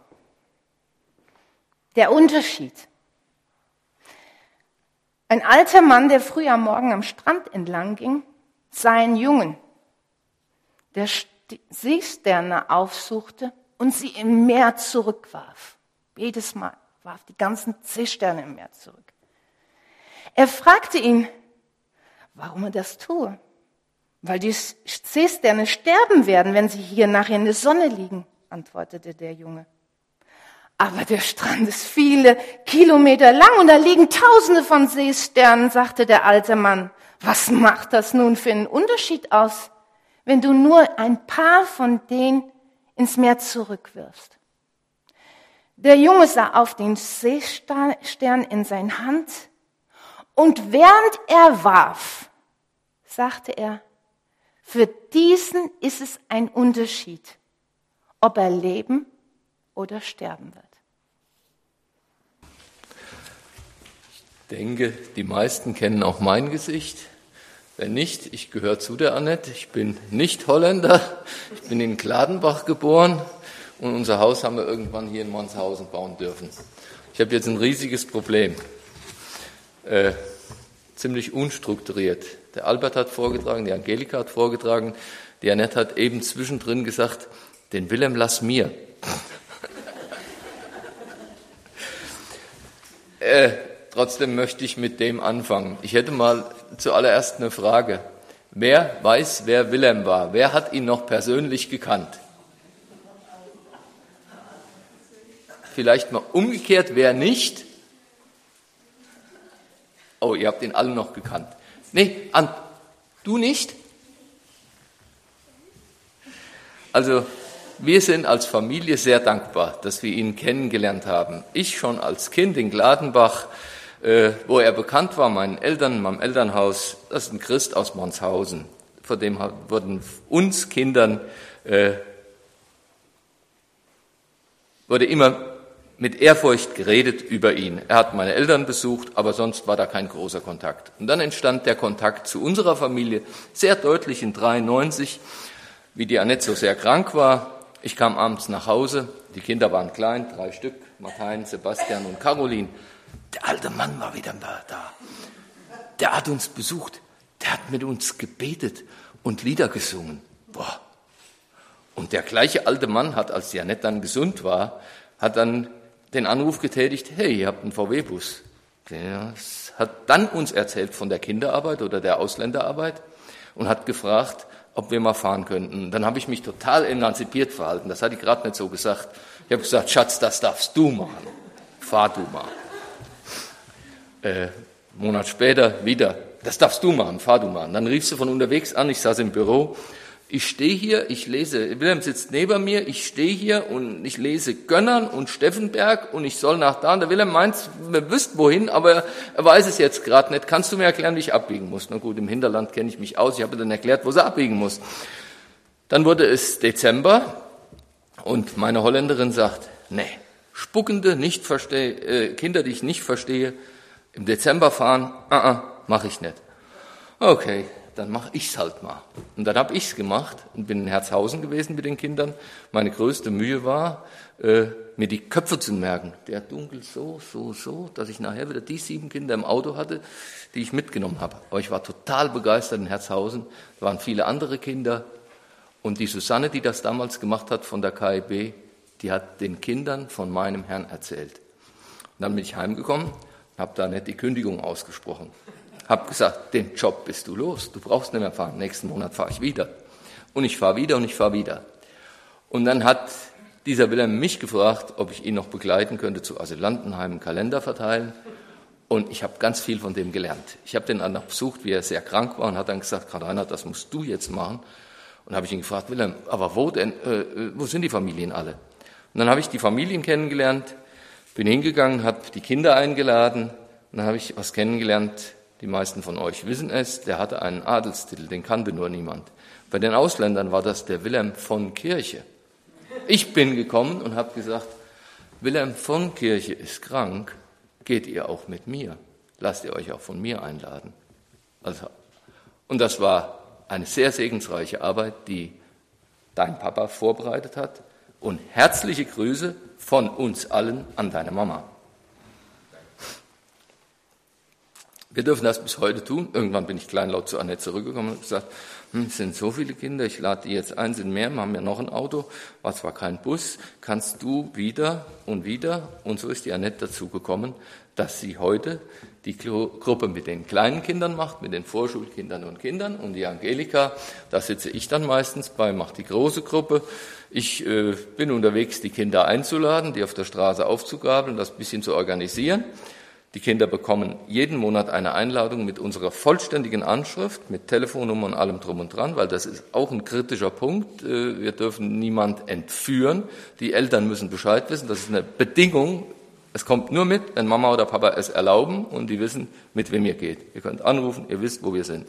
[SPEAKER 3] Der Unterschied. Ein alter Mann, der früh am Morgen am Strand entlang ging, sah einen Jungen, der Seesterne aufsuchte und sie im Meer zurückwarf. Jedes Mal warf die ganzen Seesterne im Meer zurück. Er fragte ihn, warum er das tue. Weil die Seesterne sterben werden, wenn sie hier nachher in der Sonne liegen, antwortete der Junge. Aber der Strand ist viele Kilometer lang und da liegen Tausende von Seesternen, sagte der alte Mann. Was macht das nun für einen Unterschied aus, wenn du nur ein paar von denen ins Meer zurückwirfst? Der Junge sah auf den Seestern in seine Hand und während er warf, sagte er, für diesen ist es ein Unterschied, ob er leben oder sterben wird.
[SPEAKER 4] Ich denke, die meisten kennen auch mein Gesicht. Wenn nicht, ich gehöre zu der Annette. Ich bin nicht Holländer. Ich bin in Gladenbach geboren und unser Haus haben wir irgendwann hier in Monshausen bauen dürfen. Ich habe jetzt ein riesiges Problem. Äh, ziemlich unstrukturiert. Der Albert hat vorgetragen, die Angelika hat vorgetragen, die Annette hat eben zwischendrin gesagt, den Willem lass mir. äh, trotzdem möchte ich mit dem anfangen. Ich hätte mal zuallererst eine Frage. Wer weiß, wer Willem war? Wer hat ihn noch persönlich gekannt? Vielleicht mal umgekehrt, wer nicht? Oh, ihr habt ihn alle noch gekannt. Nee, An, du nicht? Also, wir sind als Familie sehr dankbar, dass wir ihn kennengelernt haben. Ich schon als Kind in Gladenbach, äh, wo er bekannt war, meinen Eltern, meinem Elternhaus, das ist ein Christ aus Monshausen. Vor dem wurden uns Kindern, äh, wurde immer mit Ehrfurcht geredet über ihn. Er hat meine Eltern besucht, aber sonst war da kein großer Kontakt. Und dann entstand der Kontakt zu unserer Familie sehr deutlich in dreiundneunzig, wie die Annette so sehr krank war. Ich kam abends nach Hause, die Kinder waren klein, drei Stück, Martin, Sebastian und Caroline. Der alte Mann war wieder da. Der hat uns besucht, der hat mit uns gebetet und Lieder gesungen. Boah. Und der gleiche alte Mann hat, als die Annette dann gesund war, hat dann den Anruf getätigt, hey, ihr habt einen V W-Bus. Der hat dann uns erzählt von der Kinderarbeit oder der Ausländerarbeit und hat gefragt, ob wir mal fahren könnten. Dann habe ich mich total emanzipiert verhalten. Das hatte ich gerade nicht so gesagt. Ich habe gesagt, Schatz, das darfst du machen. Fahr du mal. Äh, Monat später wieder, das darfst du machen, fahr du mal. Und dann rief sie von unterwegs an, ich saß im Büro. Ich stehe hier, ich lese, Wilhelm sitzt neben mir, ich stehe hier und ich lese Gönnern und Steffenberg und ich soll nach da. Und der Wilhelm meint, wir wüssten wohin, aber er weiß es jetzt gerade nicht. Kannst du mir erklären, wie ich abbiegen muss? Na gut, im Hinterland kenne ich mich aus. Ich habe dann erklärt, wo sie abbiegen muss. Dann wurde es Dezember und meine Holländerin sagt, nee, Spuckende, nicht verstehe, äh, Kinder, die ich nicht verstehe, im Dezember fahren, uh -uh, mache ich nicht. Okay, dann mache ich's halt mal. Und dann habe ich's gemacht und bin in Herzhausen gewesen mit den Kindern. Meine größte Mühe war, äh, mir die Köpfe zu merken. Der Dunkel so, so, so, dass ich nachher wieder die sieben Kinder im Auto hatte, die ich mitgenommen habe. Aber ich war total begeistert in Herzhausen. Da waren viele andere Kinder. Und die Susanne, die das damals gemacht hat von der K I B, die hat den Kindern von meinem Herrn erzählt. Und dann bin ich heimgekommen, habe da nicht die Kündigung ausgesprochen. Habe gesagt, den Job bist du los, du brauchst nicht mehr fahren, nächsten Monat fahre ich wieder. Und ich fahre wieder und ich fahre wieder. Und dann hat dieser Wilhelm mich gefragt, ob ich ihn noch begleiten könnte zu Asylantenheimen, Kalender verteilen. Und ich habe ganz viel von dem gelernt. Ich habe den dann noch besucht, wie er sehr krank war und hat dann gesagt, Karl Reinhard, das musst du jetzt machen. Und habe ich ihn gefragt, Wilhelm, aber wo denn, äh, wo sind die Familien alle? Und dann habe ich die Familien kennengelernt, bin hingegangen, habe die Kinder eingeladen und dann habe ich was kennengelernt. Die meisten von euch wissen es, der hatte einen Adelstitel, den kannte nur niemand. Bei den Ausländern war das der Wilhelm von Kirche. Ich bin gekommen und habe gesagt, Wilhelm von Kirche ist krank, geht ihr auch mit mir? Lasst ihr euch auch von mir einladen? Also, und das war eine sehr segensreiche Arbeit, die dein Papa vorbereitet hat. Und herzliche Grüße von uns allen an deine Mama. Wir dürfen das bis heute tun. Irgendwann bin ich kleinlaut zu Annette zurückgekommen und gesagt, hm, es sind so viele Kinder, ich lade die jetzt ein, sind mehr, wir haben ja noch ein Auto, war zwar kein Bus, kannst du wieder und wieder, und so ist die Annette dazu gekommen, dass sie heute die Gruppe mit den kleinen Kindern macht, mit den Vorschulkindern und Kindern, und die Angelika, da sitze ich dann meistens bei, macht die große Gruppe. Ich äh, bin unterwegs, die Kinder einzuladen, die auf der Straße aufzugabeln, das ein bisschen zu organisieren. Die Kinder bekommen jeden Monat eine Einladung mit unserer vollständigen Anschrift, mit Telefonnummer und allem drum und dran, weil das ist auch ein kritischer Punkt. Wir dürfen niemand entführen. Die Eltern müssen Bescheid wissen. Das ist eine Bedingung. Es kommt nur mit, wenn Mama oder Papa es erlauben und die wissen, mit wem ihr geht. Ihr könnt anrufen, ihr wisst, wo wir sind.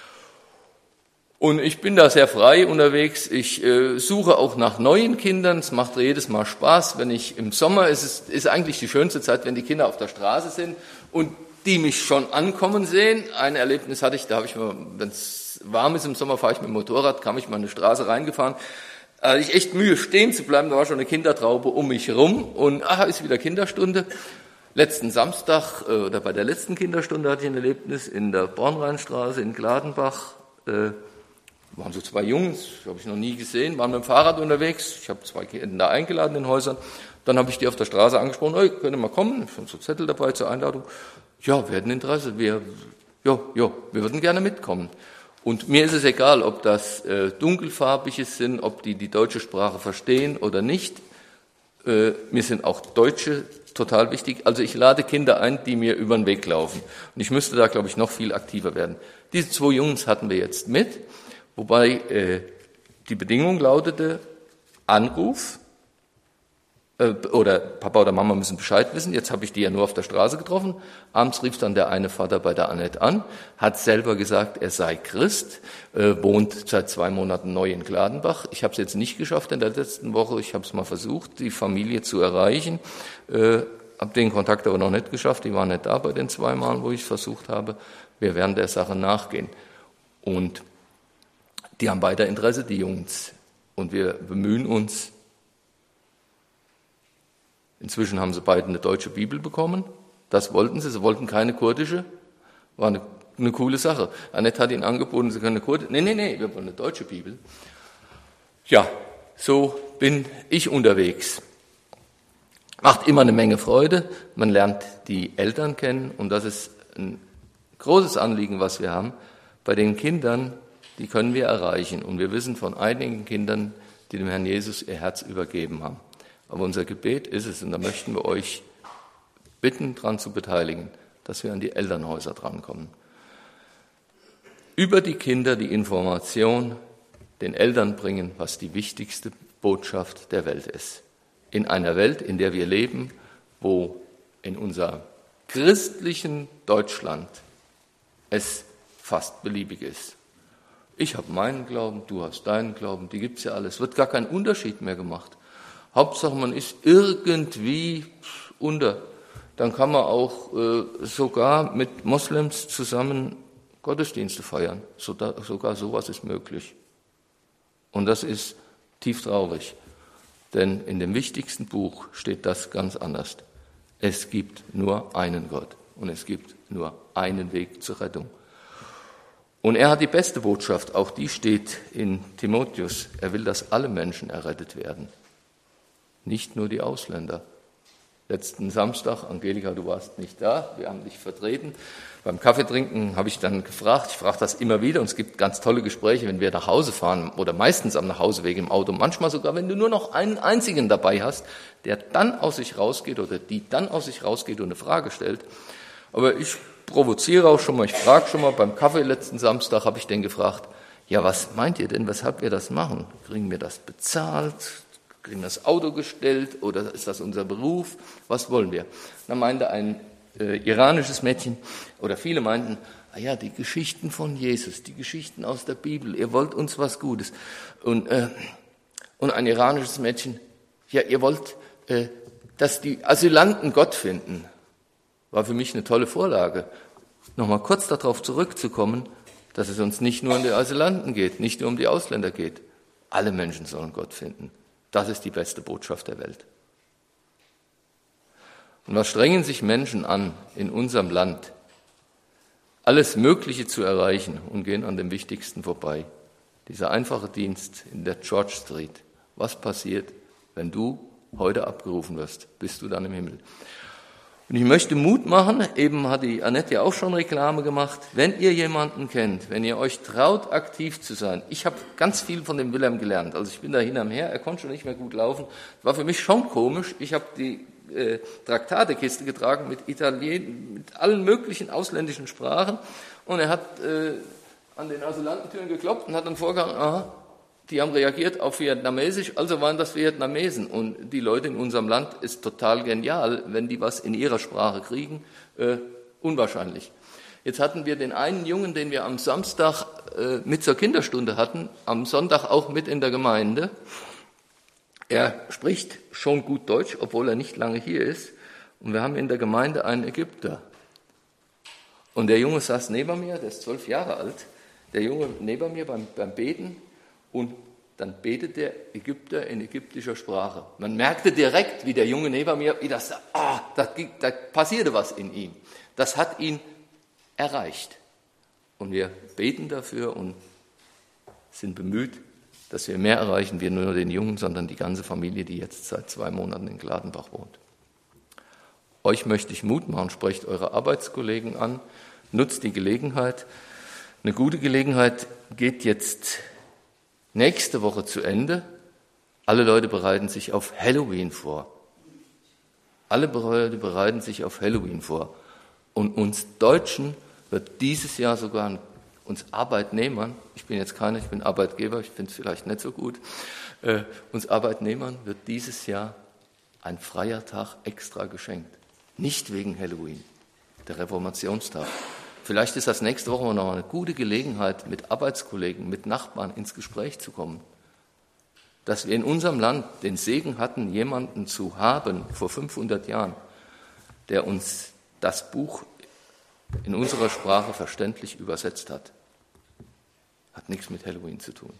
[SPEAKER 4] Und ich bin da sehr frei unterwegs. Ich äh, suche auch nach neuen Kindern. Es macht jedes Mal Spaß, wenn ich im Sommer, es ist, ist eigentlich die schönste Zeit, wenn die Kinder auf der Straße sind und die mich schon ankommen sehen. Ein Erlebnis hatte ich, da habe ich mal, wenn es warm ist im Sommer, fahre ich mit dem Motorrad, kam ich mal in eine Straße reingefahren. Da hatte ich echt Mühe, stehen zu bleiben. Da war schon eine Kindertraube um mich rum und aha, ist wieder Kinderstunde. Letzten Samstag, äh, oder bei der letzten Kinderstunde hatte ich ein Erlebnis in der Bornrheinstraße in Gladenbach. Äh, waren so zwei Jungs, habe ich noch nie gesehen, waren mit dem Fahrrad unterwegs. Ich habe zwei Kinder eingeladen in Häusern. Dann habe ich die auf der Straße angesprochen, hey, könnt ihr mal kommen? Ich habe so Zettel dabei zur Einladung. Ja, wir hätten Interesse, wir, ja, ja, wir würden gerne mitkommen. Und mir ist es egal, ob das äh, dunkelfarbige sind, ob die die deutsche Sprache verstehen oder nicht. Äh, mir sind auch Deutsche total wichtig. Also ich lade Kinder ein, die mir über den Weg laufen. Und ich müsste da, glaube ich, noch viel aktiver werden. Diese zwei Jungs hatten wir jetzt mit. Wobei äh, die Bedingung lautete, Anruf, äh, oder Papa oder Mama müssen Bescheid wissen, jetzt habe ich die ja nur auf der Straße getroffen, abends rief dann der eine Vater bei der Annette an, hat selber gesagt, er sei Christ, äh, wohnt seit zwei Monaten neu in Gladenbach. Ich habe es jetzt nicht geschafft in der letzten Woche, ich habe es mal versucht, die Familie zu erreichen, äh, habe den Kontakt aber noch nicht geschafft, die waren nicht da bei den zwei Malen, wo ich es versucht habe. Wir werden der Sache nachgehen. Und die haben beide Interesse, die Jungs. Und wir bemühen uns. Inzwischen haben sie beide eine deutsche Bibel bekommen. Das wollten sie. Sie wollten keine kurdische. War eine, eine coole Sache. Annette hat ihnen angeboten, sie können eine kurdische. Nee, nee, nee, wir wollen eine deutsche Bibel. Ja, so bin ich unterwegs. Macht immer eine Menge Freude. Man lernt die Eltern kennen. Und das ist ein großes Anliegen, was wir haben. Bei den Kindern, die können wir erreichen. Und wir wissen von einigen Kindern, die dem Herrn Jesus ihr Herz übergeben haben. Aber unser Gebet ist es, und da möchten wir euch bitten, daran zu beteiligen, dass wir an die Elternhäuser drankommen. Über die Kinder die Information den Eltern bringen, was die wichtigste Botschaft der Welt ist. In einer Welt, in der wir leben, wo in unser christlichen Deutschland es fast beliebig ist. Ich habe meinen Glauben, du hast deinen Glauben, die gibt's ja alles. Es wird gar kein Unterschied mehr gemacht. Hauptsache man ist irgendwie unter. Dann kann man auch äh, sogar mit Moslems zusammen Gottesdienste feiern. So, da, sogar sowas ist möglich. Und das ist tief traurig, denn in dem wichtigsten Buch steht das ganz anders. Es gibt nur einen Gott und es gibt nur einen Weg zur Rettung. Und er hat die beste Botschaft, auch die steht in Timotheus. Er will, dass alle Menschen errettet werden, nicht nur die Ausländer. Letzten Samstag, Angelika, du warst nicht da, wir haben dich vertreten. Beim Kaffeetrinken habe ich dann gefragt, ich frage das immer wieder, und es gibt ganz tolle Gespräche, wenn wir nach Hause fahren oder meistens am Nachhauseweg im Auto, manchmal sogar, wenn du nur noch einen einzigen dabei hast, der dann aus sich rausgeht oder die dann aus sich rausgeht und eine Frage stellt. Aber ich provoziere auch schon mal, ich frage schon mal, beim Kaffee letzten Samstag habe ich den gefragt, ja, was meint ihr denn, weshalb wir das machen? Kriegen wir das bezahlt? Kriegen wir das Auto gestellt oder ist das unser Beruf? Was wollen wir? Dann meinte ein äh, iranisches Mädchen, oder viele meinten, ah ja, die Geschichten von Jesus, die Geschichten aus der Bibel, ihr wollt uns was Gutes. Und, äh, und ein iranisches Mädchen, ja, ihr wollt, äh, dass die Asylanten Gott finden. War für mich eine tolle Vorlage. Nochmal kurz darauf zurückzukommen, dass es uns nicht nur um die Asylanten geht, nicht nur um die Ausländer geht. Alle Menschen sollen Gott finden. Das ist die beste Botschaft der Welt. Und was strengen sich Menschen an in unserem Land, alles Mögliche zu erreichen und gehen an dem Wichtigsten vorbei. Dieser einfache Dienst in der George Street. Was passiert, wenn du heute abgerufen wirst? Bist du dann im Himmel? Und ich möchte Mut machen, eben hat die Annette ja auch schon Reklame gemacht, wenn ihr jemanden kennt, wenn ihr euch traut, aktiv zu sein. Ich habe ganz viel von dem Wilhelm gelernt. Also ich bin da hin am Her, er konnte schon nicht mehr gut laufen. War für mich schon komisch. Ich habe die äh, Traktatekiste getragen mit Italien, mit allen möglichen ausländischen Sprachen. Und er hat äh, an den Asylantentüren geklopft und hat dann vorgegangen, aha, die haben reagiert auf Vietnamesisch, also waren das Vietnamesen. Und die Leute in unserem Land ist total genial, wenn die was in ihrer Sprache kriegen, äh, unwahrscheinlich. Jetzt hatten wir den einen Jungen, den wir am Samstag äh, mit zur Kinderstunde hatten, am Sonntag auch mit in der Gemeinde. Er spricht schon gut Deutsch, obwohl er nicht lange hier ist. Und wir haben in der Gemeinde einen Ägypter. Und der Junge saß neben mir, der ist zwölf Jahre alt, der Junge neben mir beim, beim Beten. Und dann betet der Ägypter in ägyptischer Sprache. Man merkte direkt, wie der Junge neben mir, wie das, ah, da, da passierte was in ihm. Das hat ihn erreicht. Und wir beten dafür und sind bemüht, dass wir mehr erreichen, wir nur den Jungen, sondern die ganze Familie, die jetzt seit zwei Monaten in Gladenbach wohnt. Euch möchte ich Mut machen, sprecht eure Arbeitskollegen an, nutzt die Gelegenheit. Eine gute Gelegenheit geht jetzt nächste Woche zu Ende. Alle Leute bereiten sich auf Halloween vor. Alle Leute bereiten sich auf Halloween vor. Und uns Deutschen wird dieses Jahr sogar, uns Arbeitnehmern, ich bin jetzt keiner, ich bin Arbeitgeber, ich finde es vielleicht nicht so gut, äh, uns Arbeitnehmern wird dieses Jahr ein freier Tag extra geschenkt. Nicht wegen Halloween, der Reformationstag. Vielleicht ist das nächste Woche noch eine gute Gelegenheit, mit Arbeitskollegen, mit Nachbarn ins Gespräch zu kommen. Dass wir in unserem Land den Segen hatten, jemanden zu haben vor fünfhundert Jahren, der uns das Buch in unserer Sprache verständlich übersetzt hat. Hat nichts mit Halloween zu tun.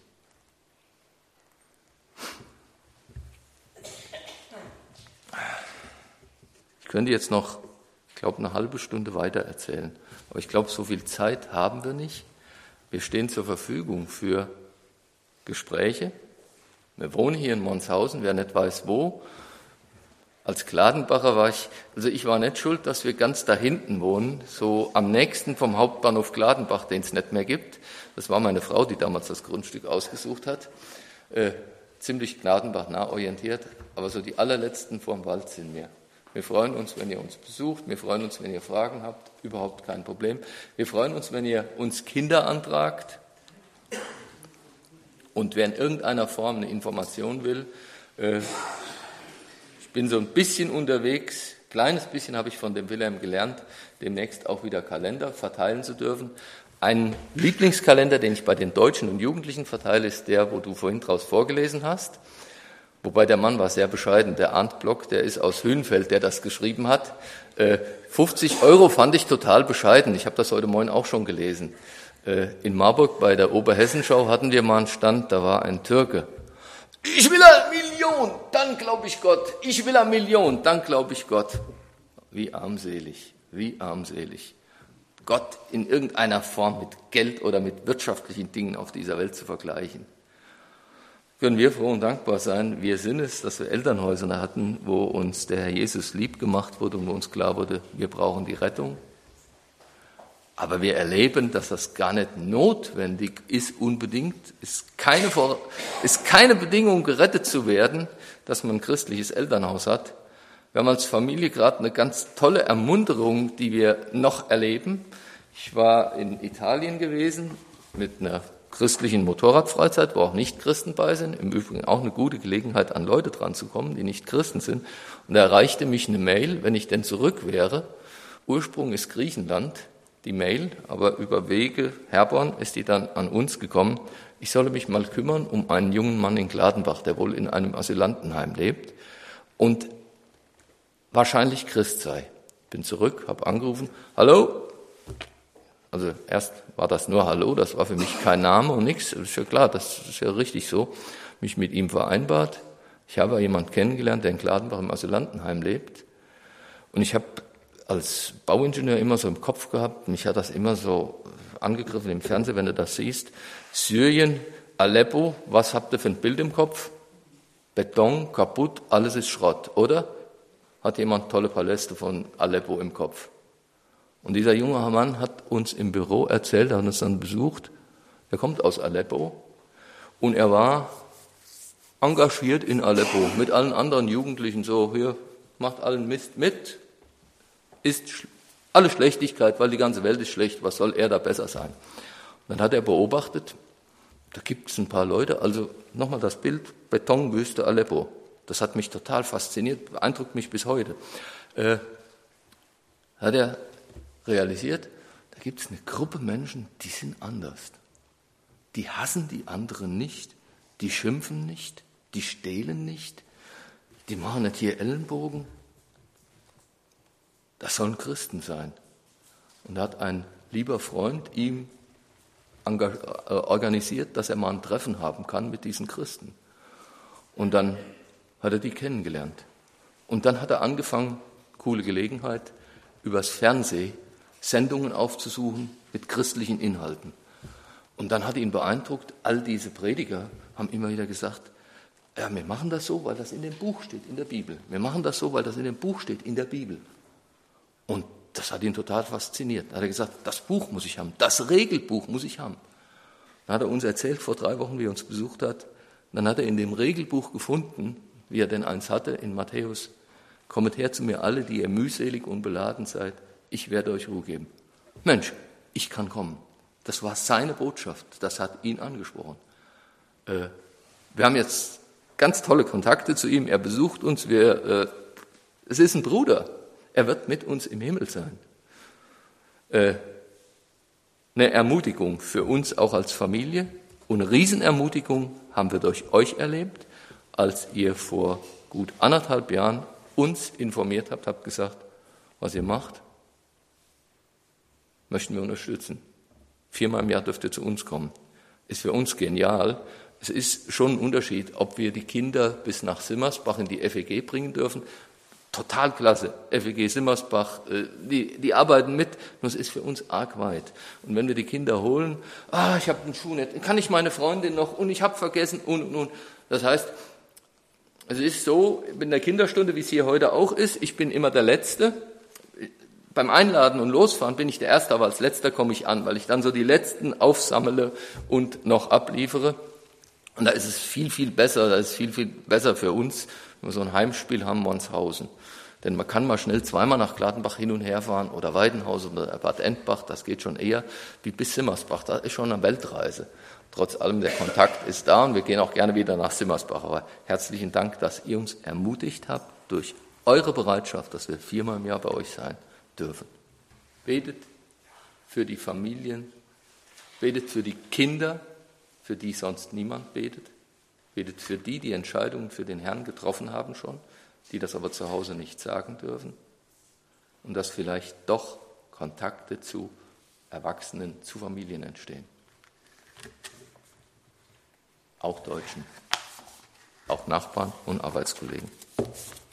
[SPEAKER 4] Ich könnte jetzt noch, ich glaube, eine halbe Stunde weiter erzählen. Aber ich glaube, so viel Zeit haben wir nicht. Wir stehen zur Verfügung für Gespräche. Wir wohnen hier in Monshausen, wer nicht weiß wo. Als Gladenbacher war ich, also ich war nicht schuld, dass wir ganz da hinten wohnen, so am nächsten vom Hauptbahnhof Gladenbach, den es nicht mehr gibt. Das war meine Frau, die damals das Grundstück ausgesucht hat. Äh, ziemlich Gladenbach nah orientiert, aber so die allerletzten vorm Wald sind wir. Wir freuen uns, wenn ihr uns besucht. Wir freuen uns, wenn ihr Fragen habt. Überhaupt kein Problem. Wir freuen uns, wenn ihr uns Kinder antragt. Und wer in irgendeiner Form eine Information will, äh, ich bin so ein bisschen unterwegs. Ein kleines bisschen habe ich von dem Wilhelm gelernt, demnächst auch wieder Kalender verteilen zu dürfen. Ein Lieblingskalender, den ich bei den Deutschen und Jugendlichen verteile, ist der, wo du vorhin draus vorgelesen hast, Wobei der Mann war sehr bescheiden. Der Arndt Block, der ist aus Hünfeld, der das geschrieben hat. Äh, fünfzig Euro fand ich total bescheiden. Ich habe das heute Morgen auch schon gelesen. Äh, in Marburg bei der Oberhessenschau hatten wir mal einen Stand, da war ein Türke. Ich will eine Million, dann glaube ich Gott. Ich will eine Million, dann glaube ich Gott. Wie armselig, wie armselig. Gott in irgendeiner Form mit Geld oder mit wirtschaftlichen Dingen auf dieser Welt zu vergleichen. Können wir froh und dankbar sein. Wir sind es, dass wir Elternhäuser hatten, wo uns der Herr Jesus lieb gemacht wurde und wo uns klar wurde, wir brauchen die Rettung. Aber wir erleben, dass das gar nicht notwendig ist unbedingt. Es ist keine, ist keine Bedingung, gerettet zu werden, dass man ein christliches Elternhaus hat. Wir haben als Familie gerade eine ganz tolle Ermunterung, die wir noch erleben. Ich war in Italien gewesen mit einer christlichen Motorradfreizeit, wo auch Nicht-Christen bei sind. Im Übrigen auch eine gute Gelegenheit, an Leute dran zu kommen, die nicht Christen sind. Und da erreichte mich eine Mail, wenn ich denn zurück wäre. Ursprung ist Griechenland, die Mail, aber über Wege Herborn ist die dann an uns gekommen. Ich solle mich mal kümmern um einen jungen Mann in Gladenbach, der wohl in einem Asylantenheim lebt und wahrscheinlich Christ sei. Bin zurück, habe angerufen, hallo. Also erst war das nur Hallo, das war für mich kein Name und nichts. Das ist ja klar, das ist ja richtig so. Mich mit ihm vereinbart. Ich habe jemanden kennengelernt, der in Gladenbach im Asylantenheim lebt. Und ich habe als Bauingenieur immer so im Kopf gehabt, mich hat das immer so angegriffen im Fernsehen, wenn du das siehst. Syrien, Aleppo, was habt ihr für ein Bild im Kopf? Beton, kaputt, alles ist Schrott, oder? Hat jemand tolle Paläste von Aleppo im Kopf? Und dieser junge Mann hat uns im Büro erzählt, er hat uns dann besucht, er kommt aus Aleppo und er war engagiert in Aleppo mit allen anderen Jugendlichen, so hier, macht allen Mist mit, ist alle Schlechtigkeit, weil die ganze Welt ist schlecht, was soll er da besser sein? Und dann hat er beobachtet, da gibt es ein paar Leute, also nochmal das Bild, Betonwüste Aleppo, das hat mich total fasziniert, beeindruckt mich bis heute. Äh, hat er realisiert, da gibt es eine Gruppe Menschen, die sind anders. Die hassen die anderen nicht, die schimpfen nicht, die stehlen nicht, die machen nicht hier Ellenbogen. Das sollen Christen sein. Und da hat ein lieber Freund ihm organisiert, dass er mal ein Treffen haben kann mit diesen Christen. Und dann hat er die kennengelernt. Und dann hat er angefangen, coole Gelegenheit, übers Fernsehen Sendungen aufzusuchen mit christlichen Inhalten. Und dann hat ihn beeindruckt, all diese Prediger haben immer wieder gesagt, ja, wir machen das so, weil das in dem Buch steht, in der Bibel. Wir machen das so, weil das in dem Buch steht, in der Bibel. Und das hat ihn total fasziniert. Da hat er gesagt, das Buch muss ich haben, das Regelbuch muss ich haben. Dann hat er uns erzählt, vor drei Wochen, wie er uns besucht hat, dann hat er in dem Regelbuch gefunden, wie er denn eins hatte, in Matthäus, kommet her zu mir alle, die ihr mühselig und beladen seid, ich werde euch Ruhe geben. Mensch, ich kann kommen. Das war seine Botschaft, das hat ihn angesprochen. Äh, wir haben jetzt ganz tolle Kontakte zu ihm, er besucht uns, wir, äh, es ist ein Bruder, er wird mit uns im Himmel sein. Äh, eine Ermutigung für uns auch als Familie und eine Riesenermutigung haben wir durch euch erlebt, als ihr vor gut anderthalb Jahren uns informiert habt, habt gesagt, was ihr macht, möchten wir unterstützen. Viermal im Jahr dürft ihr zu uns kommen. Ist für uns genial. Es ist schon ein Unterschied, ob wir die Kinder bis nach Simmersbach in die F E G bringen dürfen. Total klasse. F E G Simmersbach, die, die arbeiten mit, nur es ist für uns arg weit. Und wenn wir die Kinder holen, ah, ich habe einen Schuh nicht, kann ich meine Freundin noch und ich habe vergessen und, und, und. Das heißt, es ist so, in der Kinderstunde, wie es hier heute auch ist, ich bin immer der Letzte. Beim Einladen und Losfahren bin ich der Erste, aber als Letzter komme ich an, weil ich dann so die Letzten aufsammle und noch abliefere. Und da ist es viel, viel besser, da ist es viel, viel besser für uns, wenn wir so ein Heimspiel haben, Monshausen. Denn man kann mal schnell zweimal nach Gladenbach hin und her fahren oder Weidenhausen oder Bad Endbach, das geht schon eher wie bis Simmersbach, das ist schon eine Weltreise. Trotz allem, der Kontakt ist da und wir gehen auch gerne wieder nach Simmersbach. Aber herzlichen Dank, dass ihr uns ermutigt habt durch eure Bereitschaft, dass wir viermal im Jahr bei euch sein dürfen. Betet für die Familien, betet für die Kinder, für die sonst niemand betet. betet für die, die Entscheidungen für den Herrn getroffen haben schon, die das aber zu Hause nicht sagen dürfen. Und dass vielleicht doch Kontakte zu Erwachsenen, zu Familien entstehen. Auch Deutschen, auch Nachbarn und Arbeitskollegen.